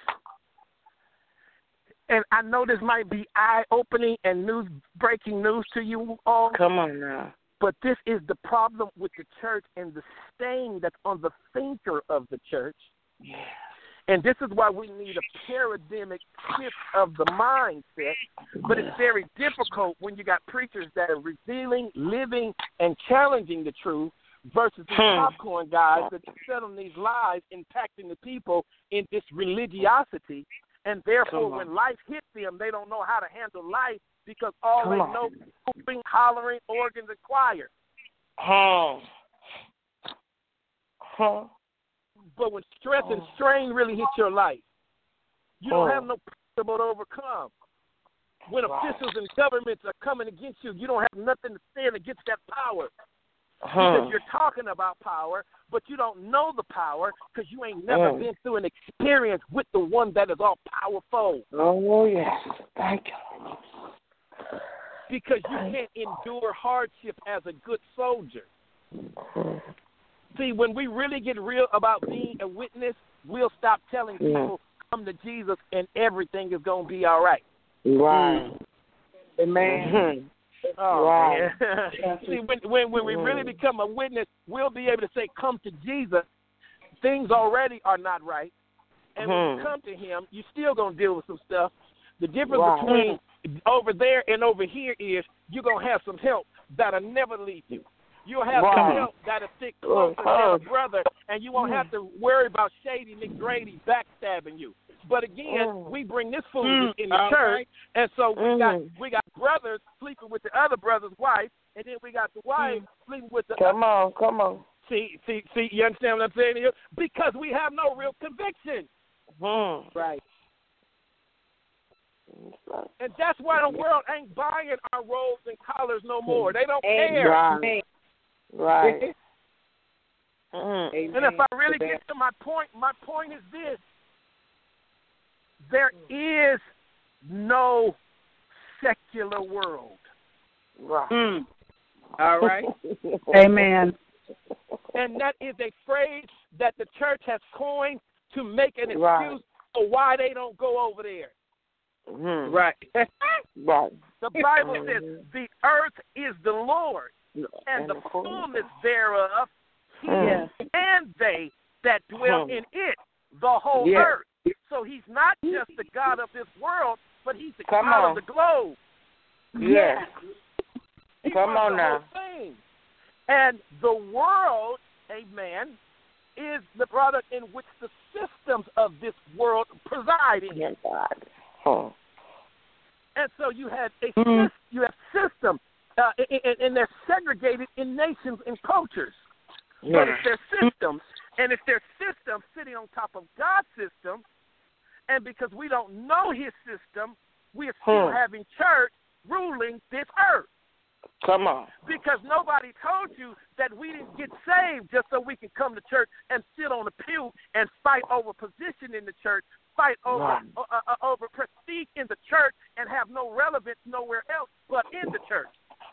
Speaker 6: and I know this might be eye-opening and breaking news to you all.
Speaker 5: Come on now.
Speaker 6: But this is the problem with the church and the stain that's on the thinker of the church. Yeah. And this is why we need a paradigmic shift of the mindset. But it's very difficult when you got preachers that are revealing, living, and challenging the truth, versus the popcorn guys that are selling these lies, impacting the people in this religiosity. And therefore, when life hits them, they don't know how to handle life because all they know is whooping, hollering, organs, and choir. But when stress and strain really hit your life, you don't have no principle to overcome. When officials and governments are coming against you, you don't have nothing to stand against that power. Because you're talking about power, but you don't know the power because you ain't never been through an experience with the one that is all powerful.
Speaker 5: Oh, yes. Thank you.
Speaker 6: Because you can't endure hardship as a good soldier. See, when we really get real about being a witness, we'll stop telling people, come to Jesus and everything is going to be all right.
Speaker 5: Right.
Speaker 6: Amen. Oh, right. See, when we really become a witness, we'll be able to say, come to Jesus. Things already are not right. And when you come to him, you're still going to deal with some stuff. The difference between over there and over here is you're going to have some help that'll never leave you. You'll have some help that'll stick closer than a brother, and you won't have to worry about Shady McGrady backstabbing you. But again, we bring this foolishness in the church, and so we got brothers sleeping with the other brother's wife, and then we got the wife sleeping with the
Speaker 5: Come on.
Speaker 6: See, you understand what I'm saying here? Because we have no real conviction. Right. And that's why the world ain't buying our robes and collars no more. They don't care.
Speaker 5: Right.
Speaker 6: And if I really get to my point is this. There is no secular world.
Speaker 5: Right.
Speaker 2: All right.
Speaker 1: Amen.
Speaker 6: And that is a phrase that the church has coined to make an excuse for why they don't go over there.
Speaker 2: Right.
Speaker 6: The Bible says the earth is the Lord and the fullness thereof, he and they that dwell in it, the whole earth. So he's not just the God of this world, but he's the God of the globe.
Speaker 5: Yes.
Speaker 6: He
Speaker 5: Come on now.
Speaker 6: Thing. And the world, amen, is the product in which the systems of this world preside in.
Speaker 5: Yes, God.
Speaker 6: And so you have you have systems, and they're segregated in nations and cultures. But it's their systems, and it's their systems sitting on top of God's system. And because we don't know his system, we are still having church ruling this earth.
Speaker 5: Come on.
Speaker 6: Because nobody told you that we didn't get saved just so we can come to church and sit on a pew and fight over position in the church, fight over over prestige in the church, and have no relevance nowhere else but in the church.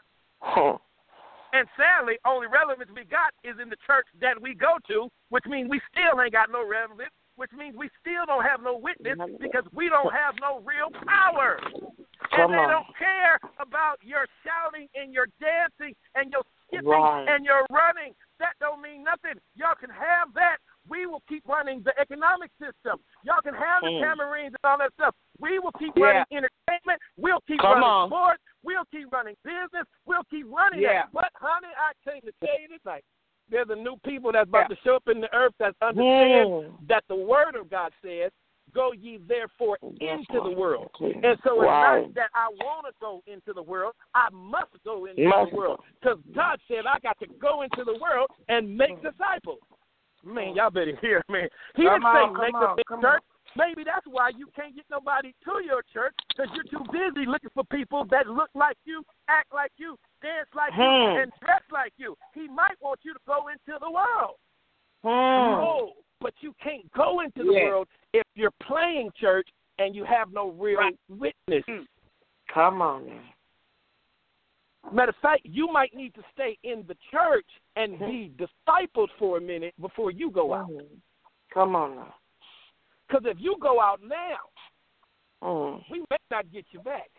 Speaker 6: And sadly, only relevance we got is in the church that we go to, which means we still ain't got no relevance, which means we still don't have no witness because we don't have no real power. And they don't care about your shouting and your dancing and your skipping and your running. That don't mean nothing. Y'all can have that. We will keep running the economic system. Y'all can have the tamarines and all that stuff. We will keep running entertainment. We'll keep running sports. We'll keep running business. We'll keep running that. But, honey, I came to tell you tonight, there's a new people that's about to show up in the earth that understand that the word of God says, go ye therefore into the world. And so it's not that I want to go into the world. I must go into the world. Because God said I got to go into the world and make disciples. Man, y'all better hear me. He didn't say make a big church. Maybe that's why you can't get nobody to your church, because you're too busy looking for people that look like you, act like you, dance like you, and dress like you. He might want you to go into the world. No, but you can't go into the world if you're playing church and you have no real witness.
Speaker 5: Come on now.
Speaker 6: Matter of fact, you might need to stay in the church and be discipled for a minute before you go out.
Speaker 5: Come on now.
Speaker 6: Because if you go out now, we may not get you back.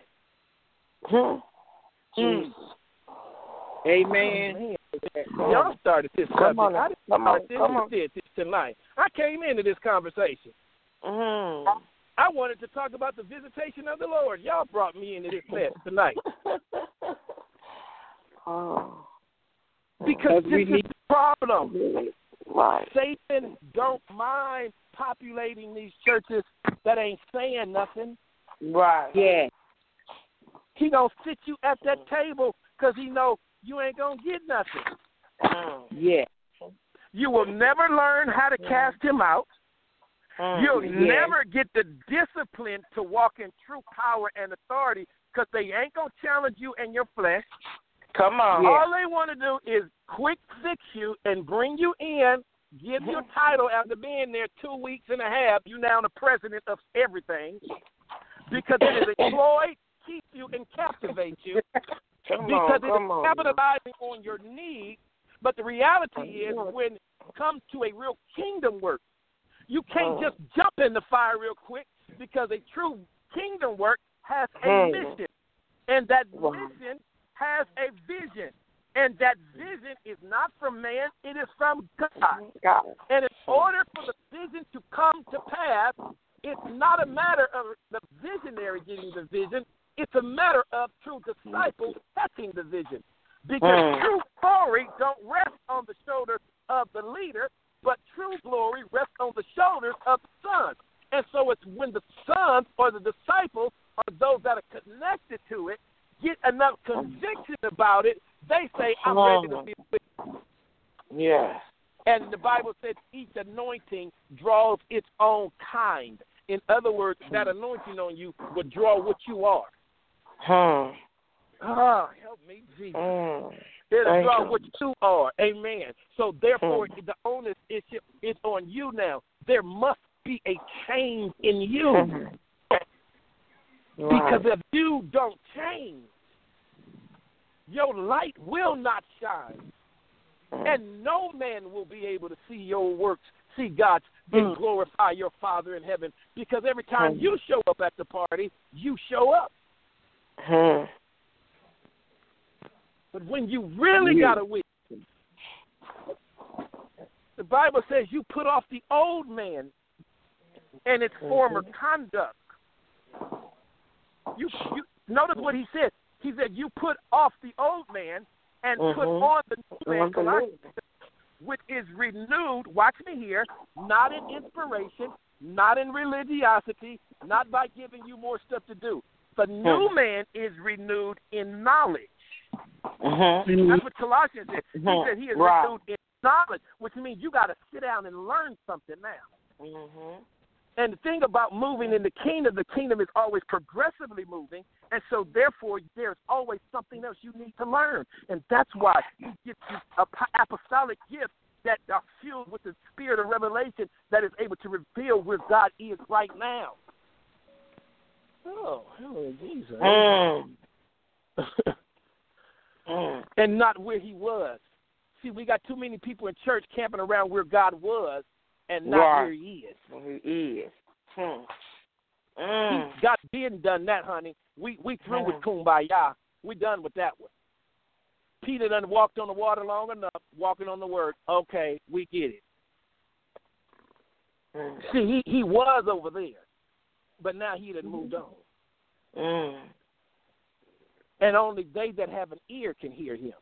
Speaker 2: Amen.
Speaker 6: Y'all started this subject. I didn't start this tonight. I came into this conversation. I wanted to talk about the visitation of the Lord. Y'all brought me into this mess tonight. Because this is the problem.
Speaker 5: Right.
Speaker 6: Satan don't mind populating these churches that ain't saying nothing.
Speaker 5: Right.
Speaker 3: Yeah.
Speaker 6: He gonna sit you at that table because he know you ain't gonna get nothing.
Speaker 3: Yeah.
Speaker 6: You will never learn how to cast him out. You'll never get the discipline to walk in true power and authority because they ain't going to challenge you in your flesh.
Speaker 5: Come on.
Speaker 6: All they want to do is quick fix you and bring you in, give you a title after being there 2 weeks and a half. You now the president of everything because it is employed, keep you, and captivate you because it is capitalizing on your need. But the reality is when it comes to a real kingdom work, you can't just jump in the fire real quick because a true kingdom work has a mission. And that mission has a vision. And that vision is not from man, it is from God. And in order for the vision to come to pass, it's not a matter of the visionary getting the vision. It's a matter of true disciples catching the vision. Because true glory don't rest on the shoulders of the leader, but true glory rests on the shoulders of the son. And so it's when the sons or the disciples or those that are connected to it get enough conviction about it, they say, I'm ready to be with you.
Speaker 5: Yeah.
Speaker 6: And the Bible says each anointing draws its own kind. In other words, that anointing on you will draw what you are. Oh, help me, Jesus. It'll draw what you are. Amen. So, therefore, the onus is on you now. There must be a change in you. Because if you don't change, your light will not shine. And no man will be able to see your works, see God, and glorify your Father in heaven. Because every time you show up at the party, you show up. But when you really got a witness, the Bible says you put off the old man and its former conduct. You notice what he said. He said you put off the old man and put on the new man, Colossians, which is renewed, watch me here, not in inspiration, not in religiosity, not by giving you more stuff to do. The new man is renewed in knowledge. That's what Colossians said. He said he is renewed in knowledge, which means you got to sit down and learn something now. And the thing about moving in the kingdom is always progressively moving, and so therefore there's always something else you need to learn. And that's why he gives you an apostolic gift that are filled with the spirit of revelation that is able to reveal where God is right now. Oh, Jesus. And not where he was. See, we got too many people in church camping around where God was and not where he is.
Speaker 5: He is.
Speaker 6: He's got been done that, honey. We through with kumbaya. We done with that one. Peter done walked on the water long enough, walking on the word. Okay, we get it. See, he was over there, but now he done moved on. And only they that have an ear can hear him.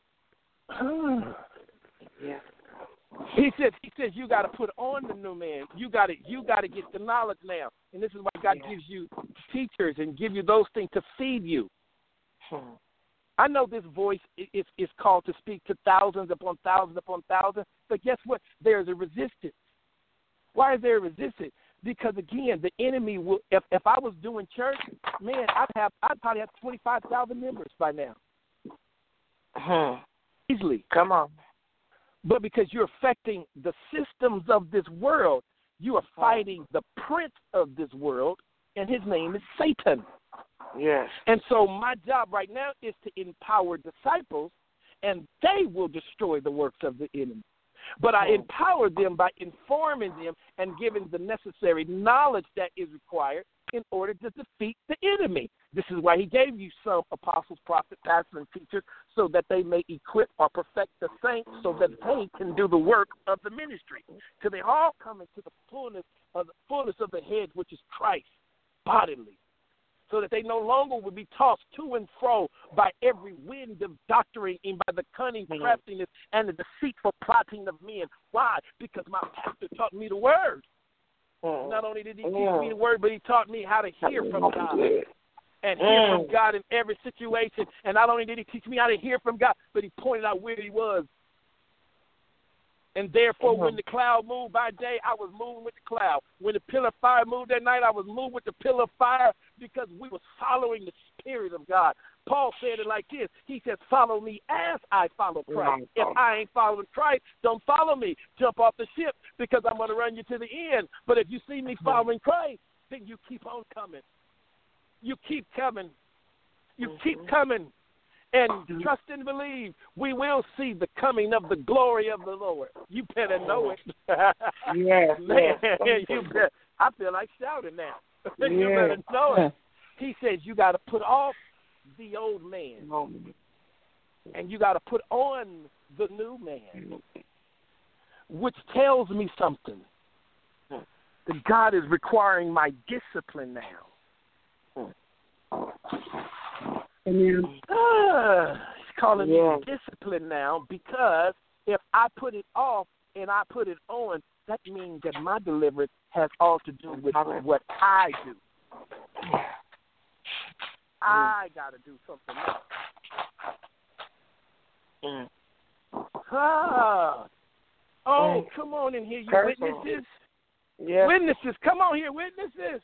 Speaker 5: Yeah.
Speaker 6: He says you got to put on the new man. You got to get the knowledge now. And this is why God gives you teachers and give you those things to feed you. I know this voice is called to speak to thousands upon thousands upon thousands, but guess what? There's a resistance. Why is there a resistance? Because again, the enemy will. If I was doing church, man, I'd probably have 25,000 members by now. Easily.
Speaker 5: Come on.
Speaker 6: But because you're affecting the systems of this world, you are fighting the prince of this world, and his name is Satan.
Speaker 5: Yes.
Speaker 6: And so my job right now is to empower disciples, and they will destroy the works of the enemy. But I empower them by informing them and giving the necessary knowledge that is required in order to defeat the enemy. This is why he gave you some apostles, prophets, pastors, and teachers, so that they may equip or perfect the saints so that they can do the work of the ministry. Till they all come into the fullness of the head, which is Christ, bodily. so that they no longer would be tossed to and fro by every wind of doctrine and by the cunning craftiness and the deceitful plotting of men. Why? Because my pastor taught me the word. Not only did he teach me the word, but he taught me how to hear from God. And hear from God in every situation. And not only did he teach me how to hear from God, but he pointed out where he was. And therefore, when the cloud moved by day, I was moving with the cloud. When the pillar of fire moved at night, I was moved with the pillar of fire because we were following the Spirit of God. Paul said it like this. He said, follow me as I follow Christ. If I ain't following Christ, don't follow me. Jump off the ship because I'm going to run you to the end. But if you see me following Christ, then you keep on coming. You keep coming. You keep coming. And trust and believe, we will see the coming of the glory of the Lord. You better know it.
Speaker 5: Yes,
Speaker 6: Man, you better, I feel like shouting now. You better know it. He says you got to put off the old man, and you got to put on the new man, which tells me something. That God is requiring my discipline now.
Speaker 1: Amen.
Speaker 6: He's calling me discipline now because if I put it off and I put it on, that means that my deliverance has all to do with what I do. I got to do something else. Come on in here, you witnesses. Yeah. Witnesses, come on here, witnesses.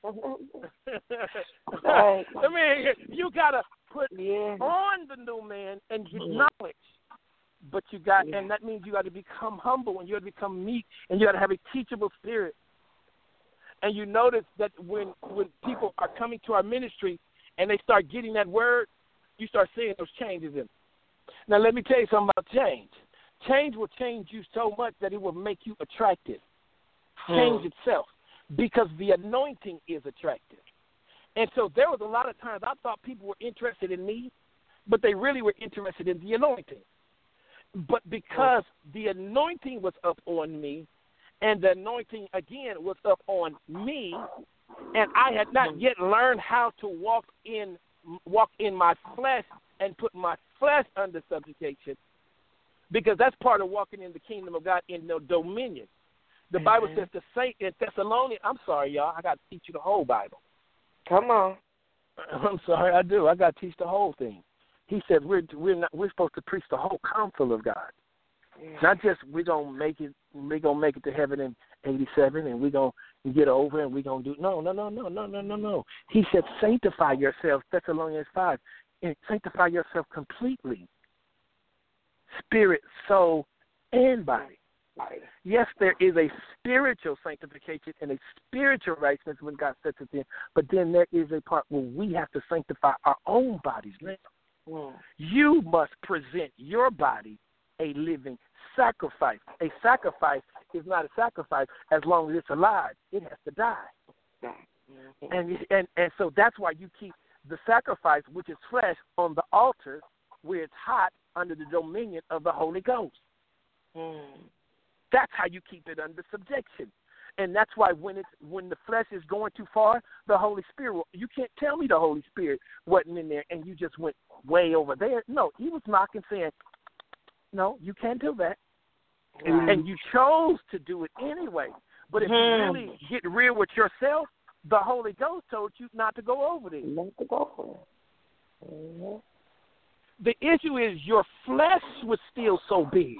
Speaker 6: I mean, you got to put on the new man and get knowledge. But you got, and that means you got to become humble and you got to become meek and you got to have a teachable spirit. And you notice that when people are coming to our ministry and they start getting that word, you start seeing those changes in them. Now, let me tell you something about change. Change will change you so much that it will make you attractive. Change itself, because the anointing is attractive. And so there was a lot of times I thought people were interested in me, but they really were interested in the anointing. But because the anointing was up on me, and the anointing again was up on me, and I had not yet learned how to walk in my flesh and put my flesh under subjugation, because that's part of walking in the kingdom of God in the dominion. The Bible says the saint in Thessalonians. I'm sorry, y'all. I got to teach you the whole Bible.
Speaker 5: Come on.
Speaker 6: I'm sorry, I do. I got to teach the whole thing. He said we're supposed to preach the whole counsel of God. Yeah. Not just we're gonna make it to heaven in 87 and we're gonna get over and we're gonna do no. He said sanctify yourselves, Thessalonians 5, and sanctify yourself completely. Spirit, soul, and body. Yes, there is a spiritual sanctification and a spiritual righteousness when God sets us in, but then there is a part where we have to sanctify our own bodies now. You must present your body a living sacrifice. A sacrifice is not a sacrifice as long as it's alive. It has to die. And so that's why you keep the sacrifice, which is flesh, on the altar where it's hot under the dominion of the Holy Ghost. That's how you keep it under subjection. And that's why when the flesh is going too far, the Holy Spirit, you can't tell me the Holy Spirit wasn't in there and you just went way over there. No, he was knocking saying, no, you can't do that. And you chose to do it anyway. But if you really get real with yourself, the Holy Ghost told you not to go over there.
Speaker 5: Not to go over there.
Speaker 6: The issue is your flesh was still so big.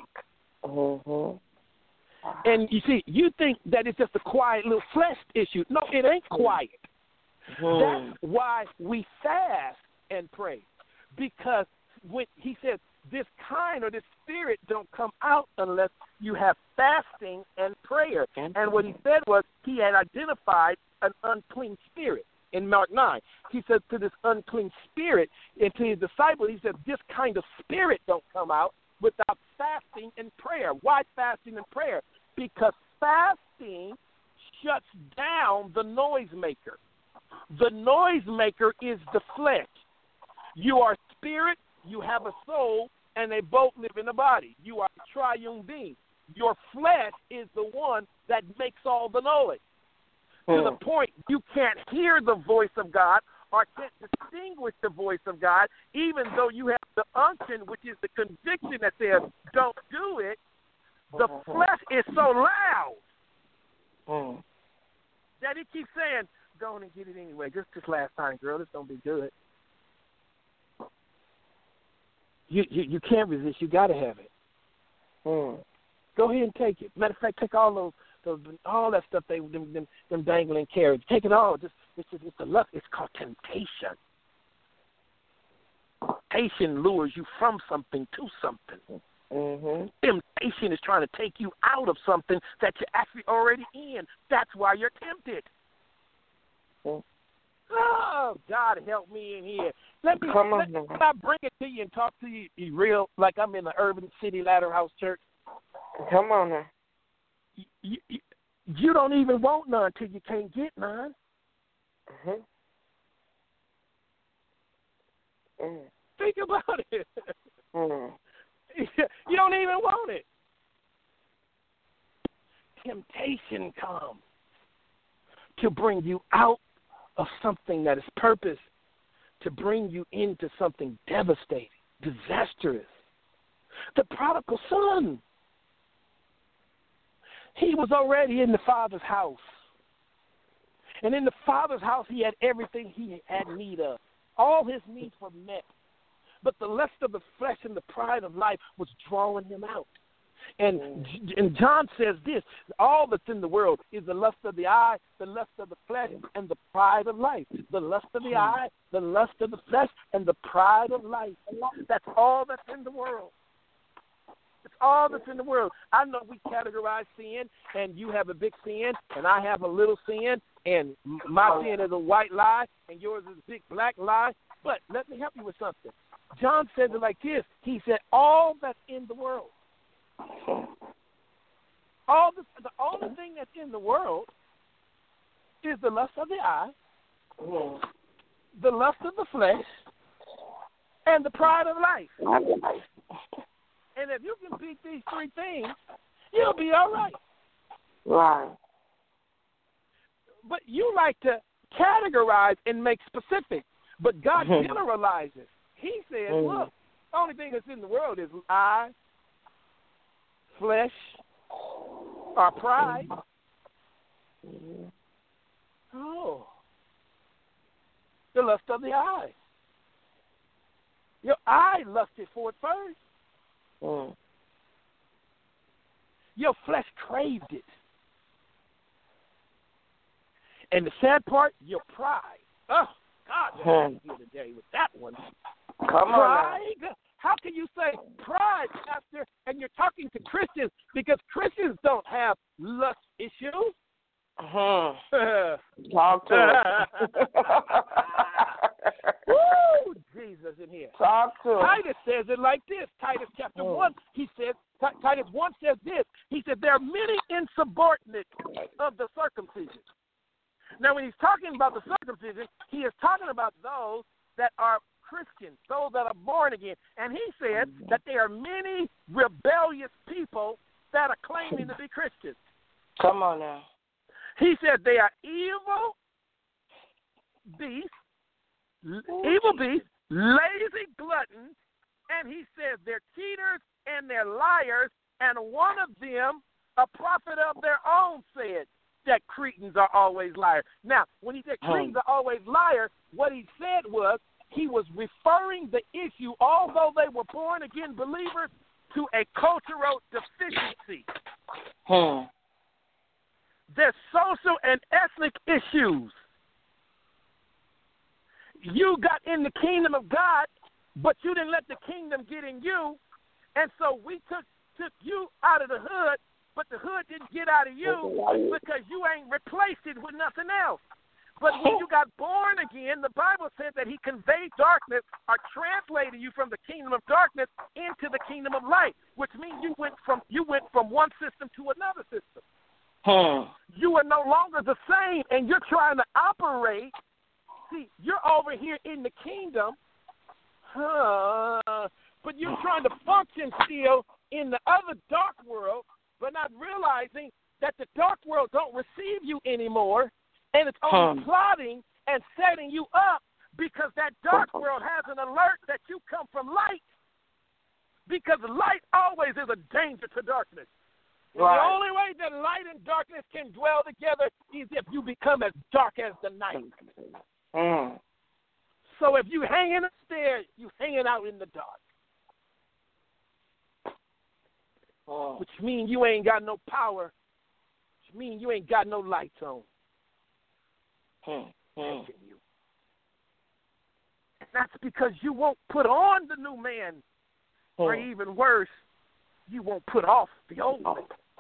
Speaker 6: And you see, you think that it's just a quiet little flesh issue. No, it ain't quiet. That's why we fast and pray. Because when he says this kind or this spirit don't come out unless you have fasting and prayer. And what he said was he had identified an unclean spirit in Mark 9. He said to this unclean spirit and to his disciples, he said this kind of spirit don't come out without fasting and prayer. Why fasting and prayer? Because fasting shuts down the noisemaker. The noisemaker is the flesh. You are spirit, you have a soul, and they both live in the body. You are a triune being. Your flesh is the one that makes all the noise. To the point you can't hear the voice of God or can't distinguish the voice of God, even though you have the unction, which is the conviction that says, don't do it, the flesh is so loud that it keeps saying, go on and get it anyway. Just this last time, girl. This don't be good. You can't resist. You got to have it. Go ahead and take it. Matter of fact, take all all that stuff them dangling carrots. Take it all. It's the lust. It's called temptation. Temptation lures you from something to something. Temptation is trying to take you out of something that you're actually already in. That's why you're tempted. Oh, God, help me in here. Let me bring it to you and talk to you real, like I'm in the Urban City Ladder House Church.
Speaker 5: Come on now.
Speaker 6: You don't even want none till you can't get none. Think about it. You don't even want it. Temptation comes to bring you out of something that is purpose, to bring you into something devastating, disastrous. The prodigal son, he was already in the Father's house. And in the Father's house, he had everything he had need of. All his needs were met. But the lust of the flesh and the pride of life was drawing him out. And John says this, all that's in the world is the lust of the eye, the lust of the flesh, and the pride of life. The lust of the eye, the lust of the flesh, and the pride of life. That's all that's in the world. It's all that's in the world. I know we categorize sin, and you have a big sin, and I have a little sin, and my sin is a white lie, and yours is a big black lie. But let me help you with something. John says it like this. He said, all that's in the world. The only thing that's in the world is the lust of the eye, the lust of the flesh, and the pride of life. And if you can beat these three things, you'll be all right.
Speaker 5: Right.
Speaker 6: But you like to categorize and make specific, but God generalizes. He says, look, the only thing that's in the world is eye, flesh, or pride. Oh. The lust of the eye. Your eye lusted for it first. Your flesh craved it. And the sad part, your pride. Oh, God, you're here today with that one.
Speaker 5: Come on.
Speaker 6: Pride? How can you say pride, Pastor, and you're talking to Christians, because Christians don't have lust issues?
Speaker 5: Talk to us.
Speaker 6: Woo! Jesus in here.
Speaker 5: Talk to us.
Speaker 6: Titus says it like this. Titus chapter 1, he says, Titus 1 says this. He said, there are many insubordinate of the circumcision. Now, when he's talking about the circumcision, he is talking about those that are Christians, those that are born again. And he said that there are many rebellious people that are claiming to be Christians.
Speaker 5: Come on now.
Speaker 6: He said they are evil beasts, lazy gluttons, and he says they're cheaters and they're liars, and one of them, a prophet of their own, said that Cretans are always liars. Now, when he said Cretans are always liars, what he said was he was referring the issue, although they were born-again believers, to a cultural deficiency. There's social and ethnic issues. You got in the kingdom of God, but you didn't let the kingdom get in you, and so we took you out of the hood, but the hood didn't get out of you because you ain't replaced it with nothing else. But when you got born again, the Bible says that he conveyed darkness or translated you from the kingdom of darkness into the kingdom of light, which means you went from one system to another system. You are no longer the same, and you're trying to operate. See, you're over here in the kingdom, but you're trying to function still in the other dark world, but not realizing that the dark world don't receive you anymore, and it's only plotting and setting you up because that dark world has an alert that you come from light. Because light always is a danger to darkness. Right. The only way that light and darkness can dwell together is if you become as dark as the night. So if you hanging upstairs, you hanging out in the dark. Which means you ain't got no power. Which means you ain't got no lights on. And that's because you won't put on the new man. Or even worse, you won't put off the old man.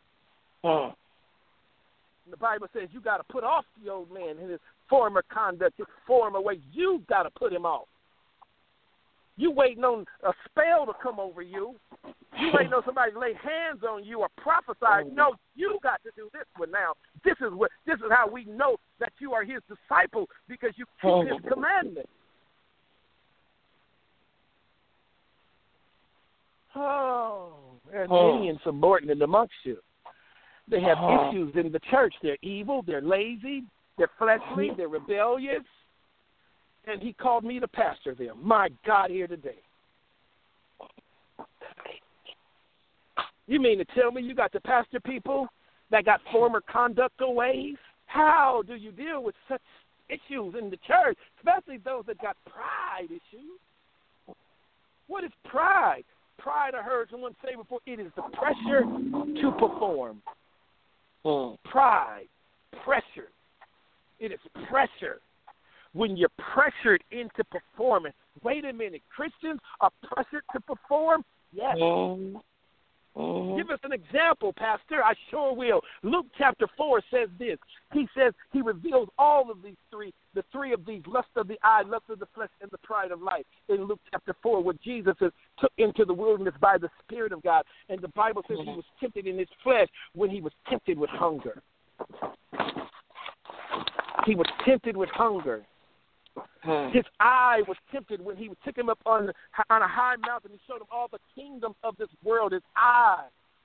Speaker 6: The Bible says you got to put off the old man and his former conduct, his former way. You got to put him off. You waiting on a spell to come over you. You waiting on somebody to lay hands on you or prophesy. No, you got to do this one now. This is how we know that you are his disciple, because you keep his commandments. There's many insubordinate amongst you. They have issues in the church. They're evil, they're lazy, they're fleshly, they're rebellious. And he called me to pastor them. My God, here today. You mean to tell me you got to pastor people that got former conduct or ways? How do you deal with such issues in the church, especially those that got pride issues? What is pride? Pride, I heard someone say before, it is the pressure to perform. Pride, pressure. It is pressure. When you're pressured into performing. Wait a minute, Christians are pressured to perform? Yes. Give us an example, Pastor. I sure will. Luke chapter 4 says this. He says he reveals all of these three, the three of these, lust of the eye, lust of the flesh, and the pride of life. In Luke chapter 4, where Jesus is took into the wilderness by the Spirit of God. And the Bible says he was tempted in his flesh when he was tempted with hunger. He was tempted with hunger. His eye was tempted when he took him up on a high mountain. He showed him all the kingdoms of this world, his eye.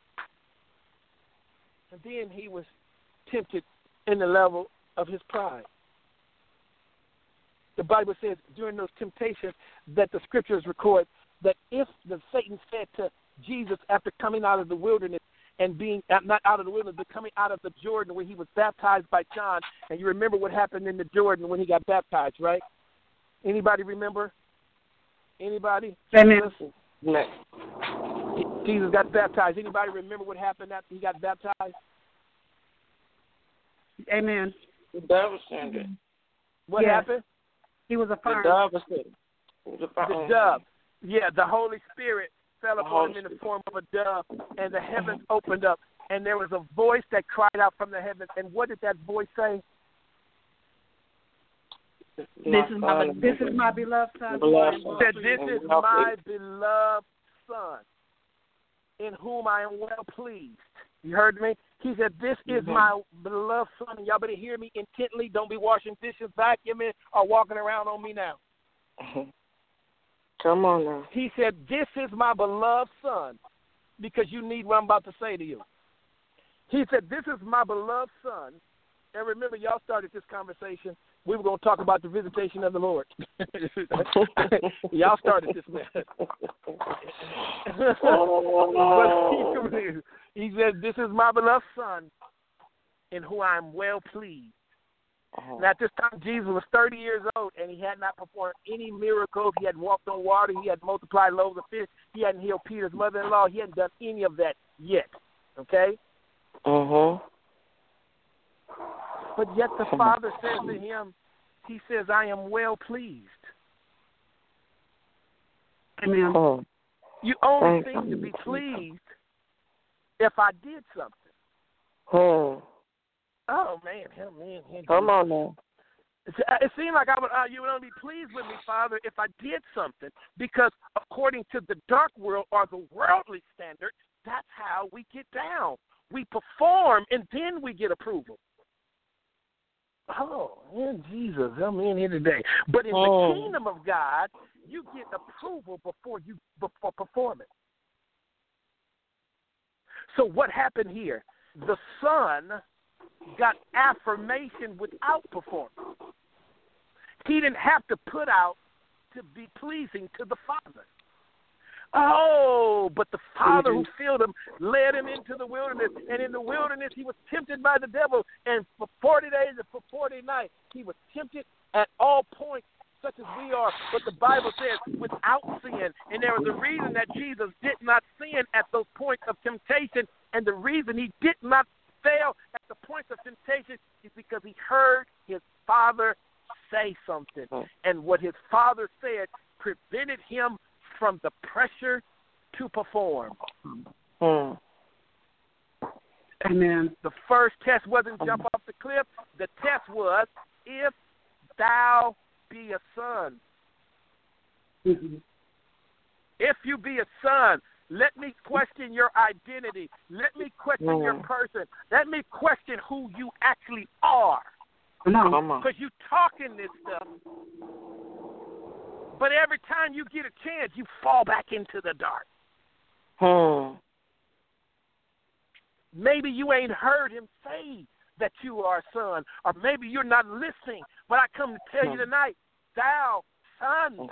Speaker 6: And then he was tempted in the level of his pride. The Bible says during those temptations that the scriptures record that if the Satan said to Jesus after coming out of the wilderness and being not out of the wilderness, but coming out of the Jordan when he was baptized by John, and you remember what happened in the Jordan when he got baptized, right? Anybody remember? Anybody?
Speaker 1: Amen.
Speaker 6: Jesus got baptized. Anybody remember what happened after he got baptized?
Speaker 1: Amen.
Speaker 5: The dove ascended.
Speaker 6: What happened?
Speaker 1: He was a fire.
Speaker 5: The dove ascended.
Speaker 6: The dove. Yeah, the Holy Spirit fell upon him in the form of a dove, and the heavens opened up, and there was a voice that cried out from the heavens. And what did that voice say?
Speaker 1: This is my beloved son.
Speaker 6: This is my beloved son, in whom I am well pleased. You heard me? He said, this is my beloved son, and y'all better hear me intently. Don't be washing dishes, vacuuming, or walking around on me now.
Speaker 5: Come on now.
Speaker 6: He said, this is my beloved son, because you need what I'm about to say to you. He said, this is my beloved son. And remember, y'all started this conversation. We were going to talk about the visitation of the Lord. Y'all started this mess. But he said, this is my beloved son, in whom I am well pleased. And at this time, Jesus was 30 years old, and he had not performed any miracles. He hadn't walked on water. He hadn't multiplied loaves of fish. He hadn't healed Peter's mother-in-law. He hadn't done any of that yet. Okay? But yet the Father says to him, he says, I am well pleased.
Speaker 1: Amen.
Speaker 6: You only seem to be pleased if I did something. Oh, man.
Speaker 5: Come on now.
Speaker 6: It seemed like you would only be pleased with me, Father, if I did something. Because according to the dark world or the worldly standard, that's how we get down. We perform, and then we get approval. Oh, man, Jesus, I'm in here today. But in the kingdom of God, you get approval before performance. So what happened here? The Son got affirmation without performance. He didn't have to put out to be pleasing to the Father. Oh, but the Father who filled him led him into the wilderness, and in the wilderness he was tempted by the devil, and for 40 days and for 40 nights he was tempted at all points, such as we are, but the Bible says without sin. And there was a reason that Jesus did not sin at those points of temptation, and the reason he did not fail at the points of temptation is because he heard his Father say something, and what his Father said prevented him from the pressure to perform.
Speaker 1: Amen.
Speaker 6: The first test wasn't jump off the cliff. The test was, if thou be a son.
Speaker 1: Mm-hmm.
Speaker 6: If you be a son, let me question your identity. Let me question your person. Let me question who you actually are.
Speaker 1: Come on.
Speaker 6: Because you talking this stuff, but every time you get a chance, you fall back into the dark. Maybe you ain't heard him say that you are a son, or maybe you're not listening. But I come to tell you tonight, thou son.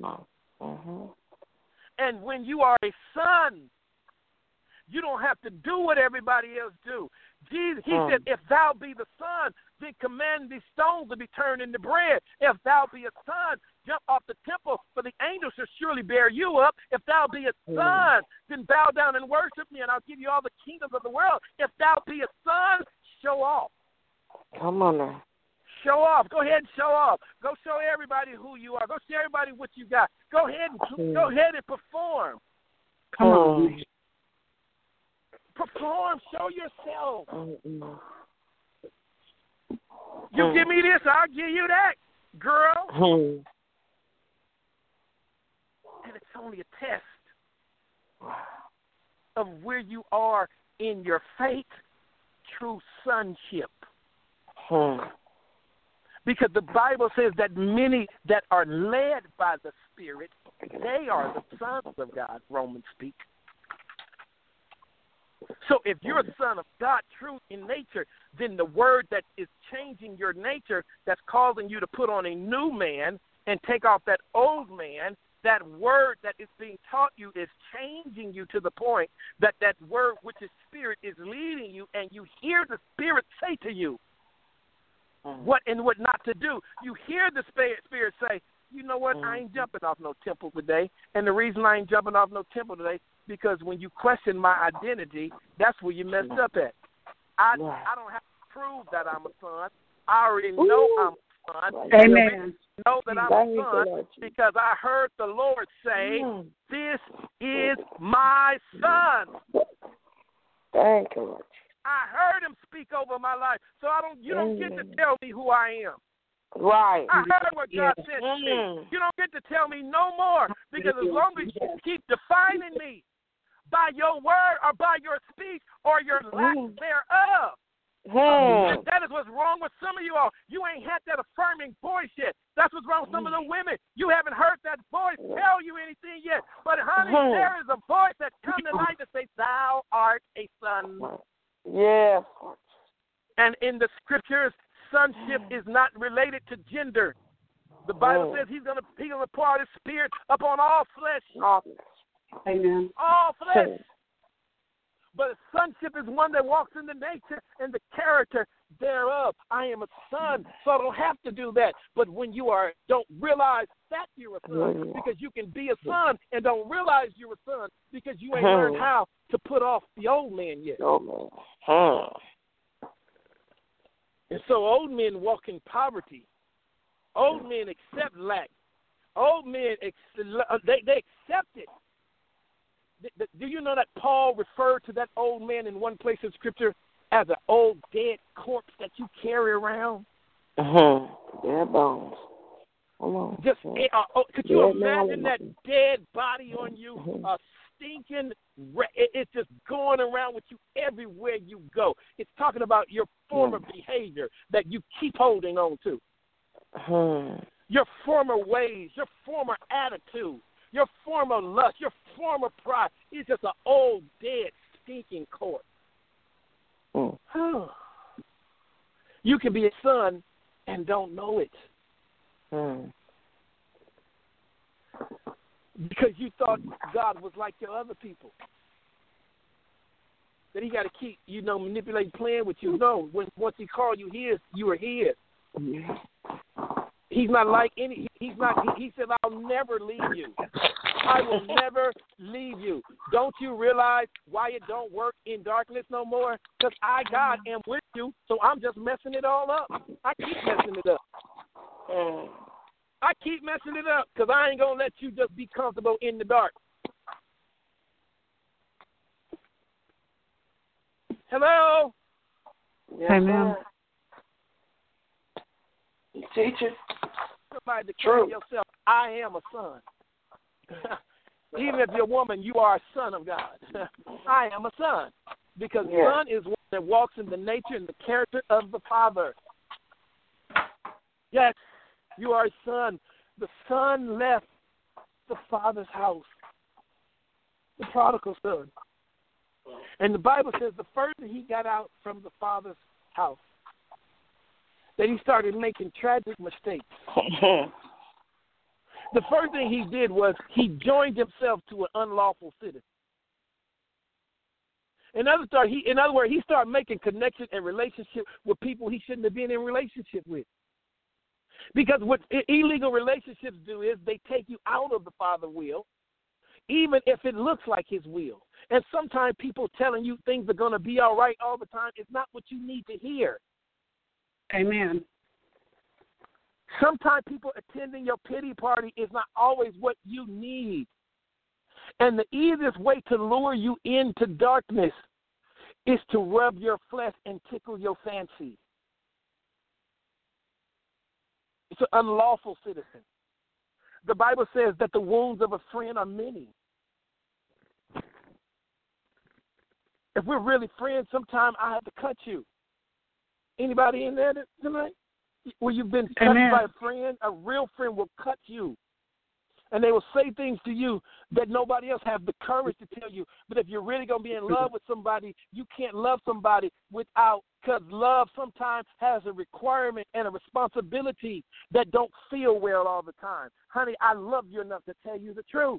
Speaker 6: And when you are a son, you don't have to do what everybody else do. Jesus, he said, if thou be the son, then command these stones to be turned into bread. If thou be a son, jump off the temple, for the angels shall surely bear you up. If thou be a son, then bow down and worship me, and I'll give you all the kingdoms of the world. If thou be a son, show off.
Speaker 5: Come on now.
Speaker 6: Show off. Go ahead and show off. Go show everybody who you are. Go show everybody what you got. Go ahead and perform.
Speaker 1: Come on.
Speaker 6: Perform. Show yourself. You give me this, I'll give you that, girl. And it's only a test of where you are in your faith, true sonship. Because the Bible says that many that are led by the Spirit, they are the sons of God, Romans speak. So if you're a son of God, true in nature, then the word that is changing your nature, that's causing you to put on a new man and take off that old man, that word that is being taught you is changing you to the point that that word, which is Spirit, is leading you, and you hear the Spirit say to you what and what not to do. You hear the Spirit say, you know what, I ain't jumping off no temple today. And the reason I ain't jumping off no temple today, because when you question my identity, that's where you messed up at. I don't have to prove that I'm a son. I already know I'm a son.
Speaker 1: Amen.
Speaker 6: I know that I'm a son because I heard the Lord say, this is my son.
Speaker 5: Thank you, Lord.
Speaker 6: I heard him speak over my life. So you don't get to tell me who I am.
Speaker 5: Right.
Speaker 6: I heard what God said to me. You don't get to tell me no more, because as long as you keep defining me by your word or by your speech or your lack thereof, that is what's wrong with some of you all. You ain't had that affirming voice yet. That's what's wrong with some of the women. You haven't heard that voice tell you anything yet. But honey, there is a voice that comes tonight that says, thou art a son.
Speaker 5: Yes.
Speaker 6: And in the scriptures, sonship is not related to gender. The Bible says he's gonna pour out his Spirit upon all flesh.
Speaker 1: Amen.
Speaker 6: All flesh. But sonship is one that walks in the nature and the character thereof. I am a son, so I don't have to do that. But when you don't realize that you're a son, because you can be a son and don't realize you're a son because you ain't learned how to put off the old man yet. And so old men walk in poverty. Old men accept lack. Old men, they accept it. Do you know that Paul referred to that old man in one place in Scripture as an old dead corpse that you carry around?
Speaker 5: Dead bones.
Speaker 6: Could you imagine that dead body on you, a stinking, it's just going around with you everywhere you go. It's talking about your former behavior that you keep holding on to. Your former ways, your former attitude, your former lust, your former pride is just an old, dead, stinking corpse. You can be a son and don't know it. Because you thought God was like your other people. That he got to keep, manipulating, playing with you. No, once he called you his, you are his. He's not like any, he said, I'll never leave you. I will never leave you. Don't you realize why it don't work in darkness no more? Because I, God, am with you, so I'm just messing it all up. I keep messing it up. I keep messing it up because I ain't going to let you just be comfortable in the dark. Hello?
Speaker 5: Yes,
Speaker 1: Amen.
Speaker 5: Teacher.
Speaker 6: Somebody declare yourself, I am a son. Even if you're a woman, you are a son of God. I am a son. Because son is one that walks in the nature and the character of the Father. Yes, you are a son. The son left the Father's house. The prodigal son. And the Bible says the further he got out from the Father's house, that he started making tragic mistakes. The first thing he did was he joined himself to an unlawful citizen. In other words, he started making connection and relationship with people he shouldn't have been in relationship with. Because what illegal relationships do is they take you out of the Father's will, even if it looks like his will. And sometimes people telling you things are going to be all right all the time is not what you need to hear.
Speaker 1: Amen.
Speaker 6: Sometimes people attending your pity party is not always what you need. And the easiest way to lure you into darkness is to rub your flesh and tickle your fancy. It's an unlawful citizen. The Bible says that the wounds of a friend are many. If we're really friends, sometimes I have to cut you. Anybody in there tonight? Where you've been cut by a friend, a real friend will cut you. And they will say things to you that nobody else has the courage to tell you. But if you're really going to be in love with somebody, you can't love somebody without, because love sometimes has a requirement and a responsibility that don't feel well all the time. Honey, I love you enough to tell you the truth.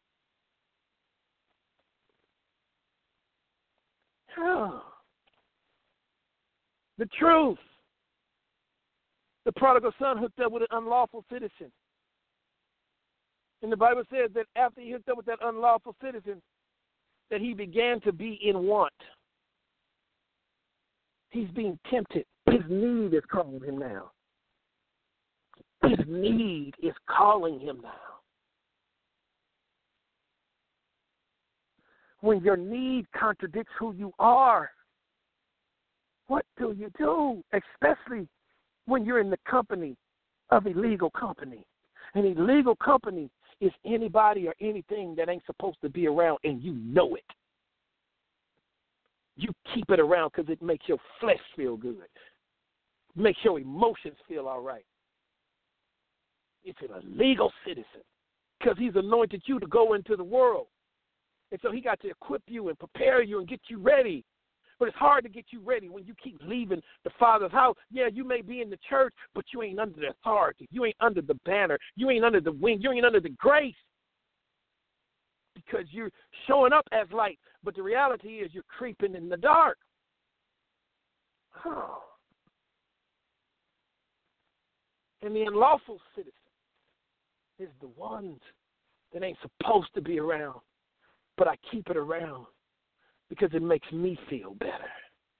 Speaker 6: The truth. The prodigal son hooked up with an unlawful citizen. And the Bible says that after he hooked up with that unlawful citizen, that he began to be in want. He's being tempted. His need is calling him now. His need is calling him now. When your need contradicts who you are, what do you do? Especially when you're in the company of illegal company. And illegal company is anybody or anything that ain't supposed to be around, and you know it. You keep it around because it makes your flesh feel good. It makes your emotions feel all right. It's an illegal citizen because he's anointed you to go into the world. And so he got to equip you and prepare you and get you ready. But it's hard to get you ready when you keep leaving the Father's house. Yeah, you may be in the church, but you ain't under the authority. You ain't under the banner. You ain't under the wing. You ain't under the grace. Because you're showing up as light, but the reality is you're creeping in the dark. Oh. And the unlawful citizen is the ones that ain't supposed to be around, but I keep it around because it makes me feel better.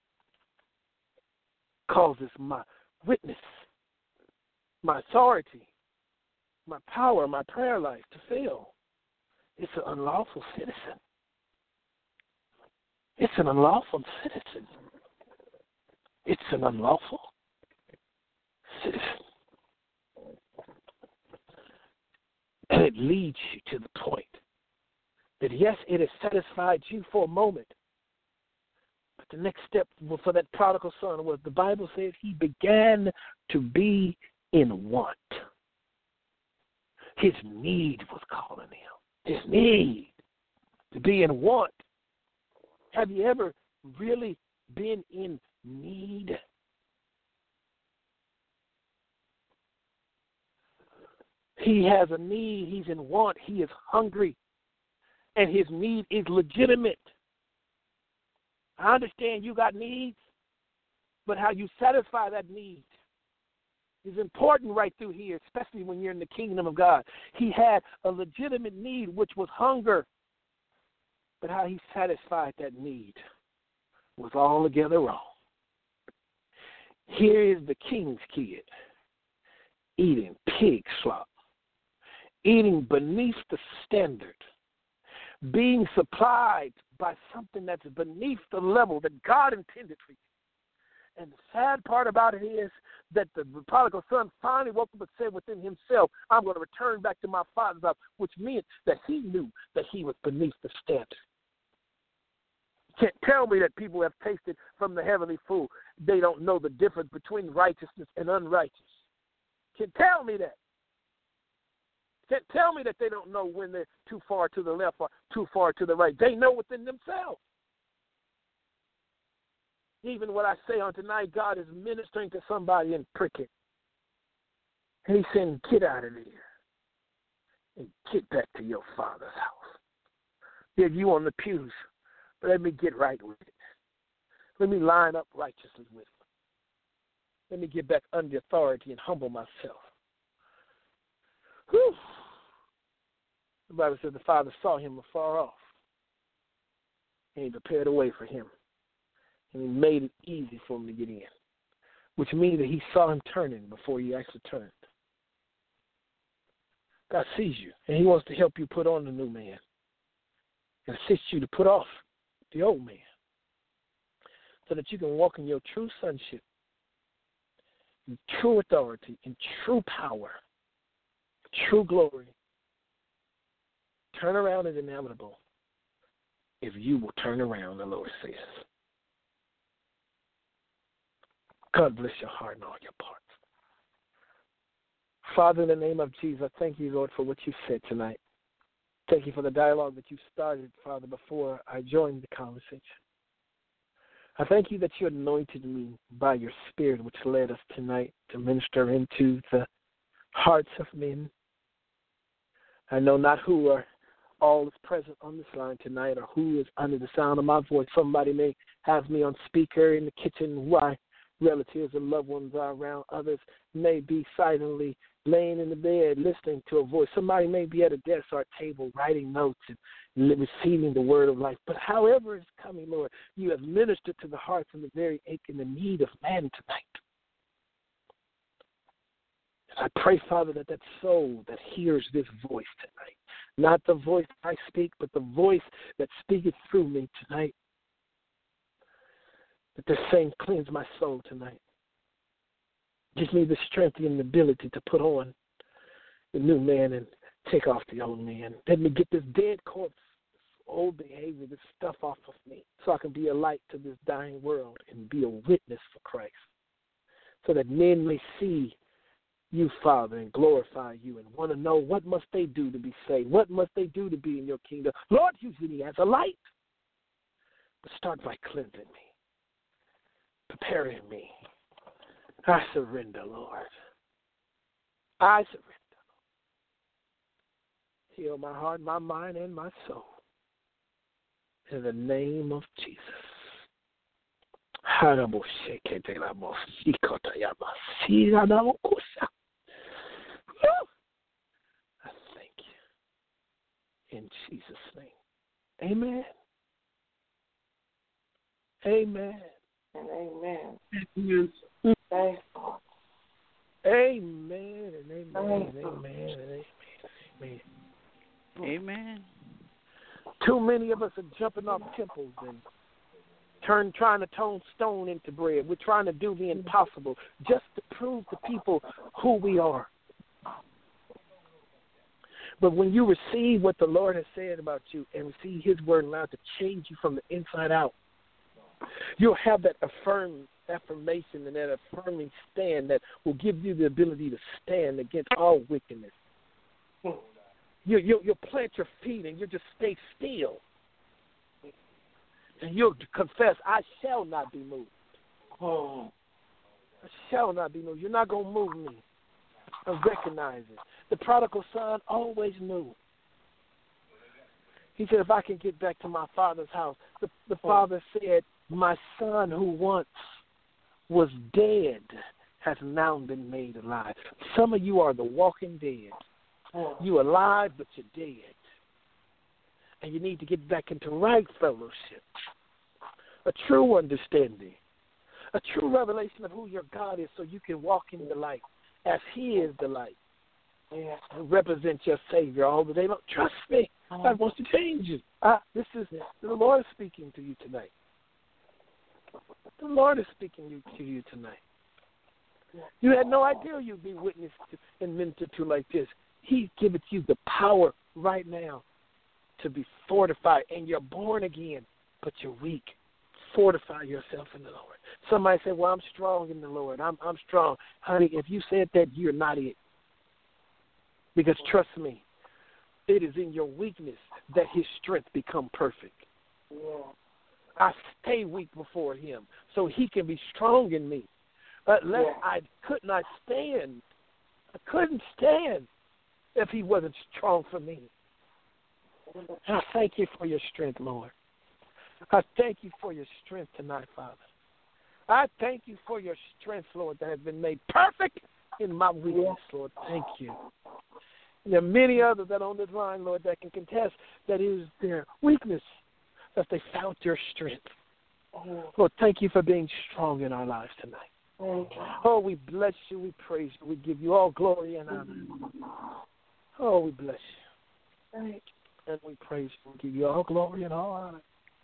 Speaker 6: Causes my witness, my authority, my power, my prayer life to fail. It's an unlawful citizen. It's an unlawful citizen. It's an unlawful citizen. And it leads you to the point that, yes, it has satisfied you for a moment. But the next step for that prodigal son was, the Bible says, he began to be in want. His need was calling him. His need to be in want. Have you ever really been in need? He has a need. He's in want. He is hungry. And his need is legitimate. I understand you got needs, but how you satisfy that need is important right through here, especially when you're in the kingdom of God. He had a legitimate need, which was hunger, but how he satisfied that need was altogether wrong. Here is the king's kid eating pig slop, eating beneath the standard, being supplied by something that's beneath the level that God intended for you. And the sad part about it is that the prodigal son finally woke up and said within himself, I'm going to return back to my father's house, which meant that he knew that he was beneath the standard. You can't tell me that people have tasted from the heavenly food. They don't know the difference between righteousness and unrighteous. You can't tell me that. You can't tell me that they don't know when they're too far to the left or too far to the right. They know within themselves. Even what I say on tonight, God is ministering to somebody in Prickett. And he's saying, get out of there and get back to your father's house. Yeah, you on the pews, but let me get right with it. Let me line up righteously with it. Let me get back under authority and humble myself. Whew. The Bible said the father saw him afar off, and he prepared a way for him. And he made it easy for him to get in, which means that he saw him turning before he actually turned. God sees you, and he wants to help you put on the new man and assist you to put off the old man so that you can walk in your true sonship, in true authority, in true power, true glory. Turn around is inevitable if you will turn around, the Lord says. God bless your heart and all your parts. Father, in the name of Jesus, I thank you, Lord, for what you said tonight. Thank you for the dialogue that you started, Father, before I joined the conversation. I thank you that you anointed me by your Spirit, which led us tonight to minister into the hearts of men. I know not who are all is present on this line tonight or who is under the sound of my voice. Somebody may have me on speaker in the kitchen while relatives and loved ones are around. Others may be silently laying in the bed listening to a voice. Somebody may be at a desk or a table writing notes and receiving the word of life. But however it's coming, Lord, you have ministered to the hearts and the very ache and the need of man tonight. And I pray, Father, that that soul that hears this voice tonight, not the voice I speak, but the voice that speaketh through me tonight, that they're saying, cleanse my soul tonight. Give me the strength and the ability to put on the new man and take off the old man. Let me get this dead corpse, this old behavior, this stuff off of me so I can be a light to this dying world and be a witness for Christ so that men may see you, Father, and glorify you and want to know what must they do to be saved, what must they do to be in your kingdom. Lord, use me as a light, but start by cleansing me, preparing me. I surrender, Lord. I surrender. Heal my heart, my mind, and my soul. In the name of Jesus. I thank you. In Jesus' name. Amen. Amen.
Speaker 5: And amen.
Speaker 1: Amen.
Speaker 5: Thanks, Lord.
Speaker 6: Amen and amen and amen and amen.
Speaker 2: Amen.
Speaker 6: Too many of us are jumping off temples and trying to turn stone into bread. We're trying to do the impossible just to prove to people who we are. But when you receive what the Lord has said about you and receive his word allowed to change you from the inside out, you'll have that affirmation and that affirming stand that will give you the ability to stand against all wickedness. You'll plant your feet and you'll just stay still. And you'll confess, I shall not be moved. I shall not be moved. You're not going to move me. of recognizing. The prodigal son always knew. He said, if I can get back to my father's house, the father said, my son who once was dead has now been made alive. Some of you are the walking dead. You're alive, but you're dead. And you need to get back into right fellowship, a true understanding, a true revelation of who your God is so you can walk in the light as he is the light and represent your Savior all the day long. Trust me, God wants to change you. This is the Lord speaking to you tonight. The Lord is speaking to you tonight. You had no idea you'd be witnessed to and ministered to like this. He giveth you the power right now to be fortified, and you're born again, but you're weak. Fortify yourself in the Lord. Somebody said, well, I'm strong in the Lord. I'm strong. Honey, if you said that, you're not it. Because trust me, it is in your weakness that his strength become perfect. I stay weak before him so he can be strong in me. Unless I could not stand. I couldn't stand if he wasn't strong for me. And I thank you for your strength, Lord. I thank you for your strength tonight, Father. I thank you for your strength, Lord, that has been made perfect in my weakness, Lord. Thank you. And there are many others that are on this line, Lord, that can contest that is their weakness, that they found your strength. Lord, thank you for being strong in our lives tonight. Oh, we bless you, we praise you, we give you all glory and honor. Oh, we bless you. And we praise you, we give you all glory and all honor.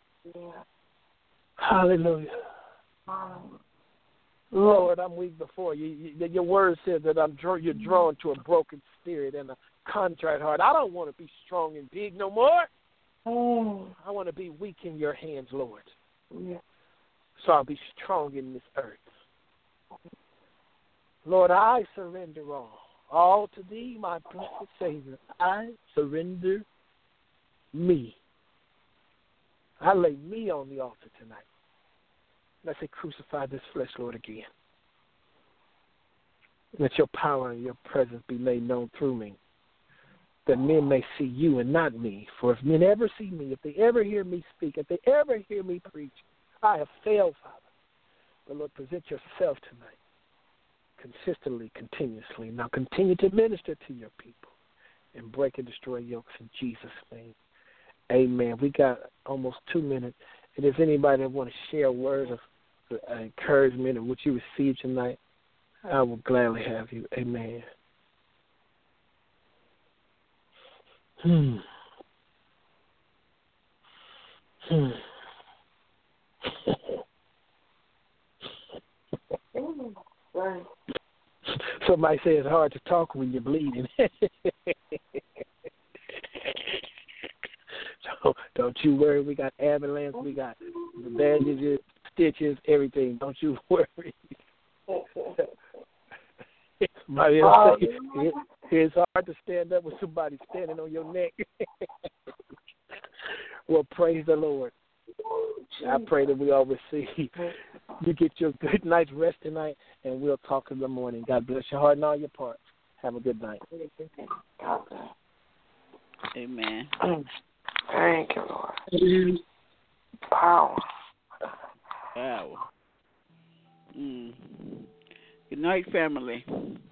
Speaker 6: Hallelujah. Lord, I'm weak before you. Your word says that you're drawn to a broken spirit and a contrite heart. I don't want to be strong and big no more. I want to be weak in your hands, Lord. So I'll be strong in this earth. Lord, I surrender all to thee, my blessed Savior. I surrender me. I lay me on the altar tonight. Let say, crucify this flesh, Lord, again. Let your power and your presence be made known through me, that men may see you and not me. For if men ever see me, if they ever hear me speak, if they ever hear me preach, I have failed, Father. But Lord, present yourself tonight, consistently, continuously. Now continue to minister to your people and break and destroy yokes in Jesus' name. Amen. We got almost 2 minutes. And if anybody that want to share a word of encouragement of what you received tonight, I will gladly have you. Amen. Somebody say it's hard to talk when you're bleeding. So don't you worry. We got ambulance. We got the bandages, stitches, everything. Don't you worry. Somebody else say it's hard to stand up with somebody standing on your neck. Well, praise the Lord. I pray that we all receive. You get your good night's rest tonight, and we'll talk in the morning. God bless your heart and all your parts. Have a good night.
Speaker 2: Amen.
Speaker 5: Thank you, Lord. Power.
Speaker 2: Wow. Good night, family.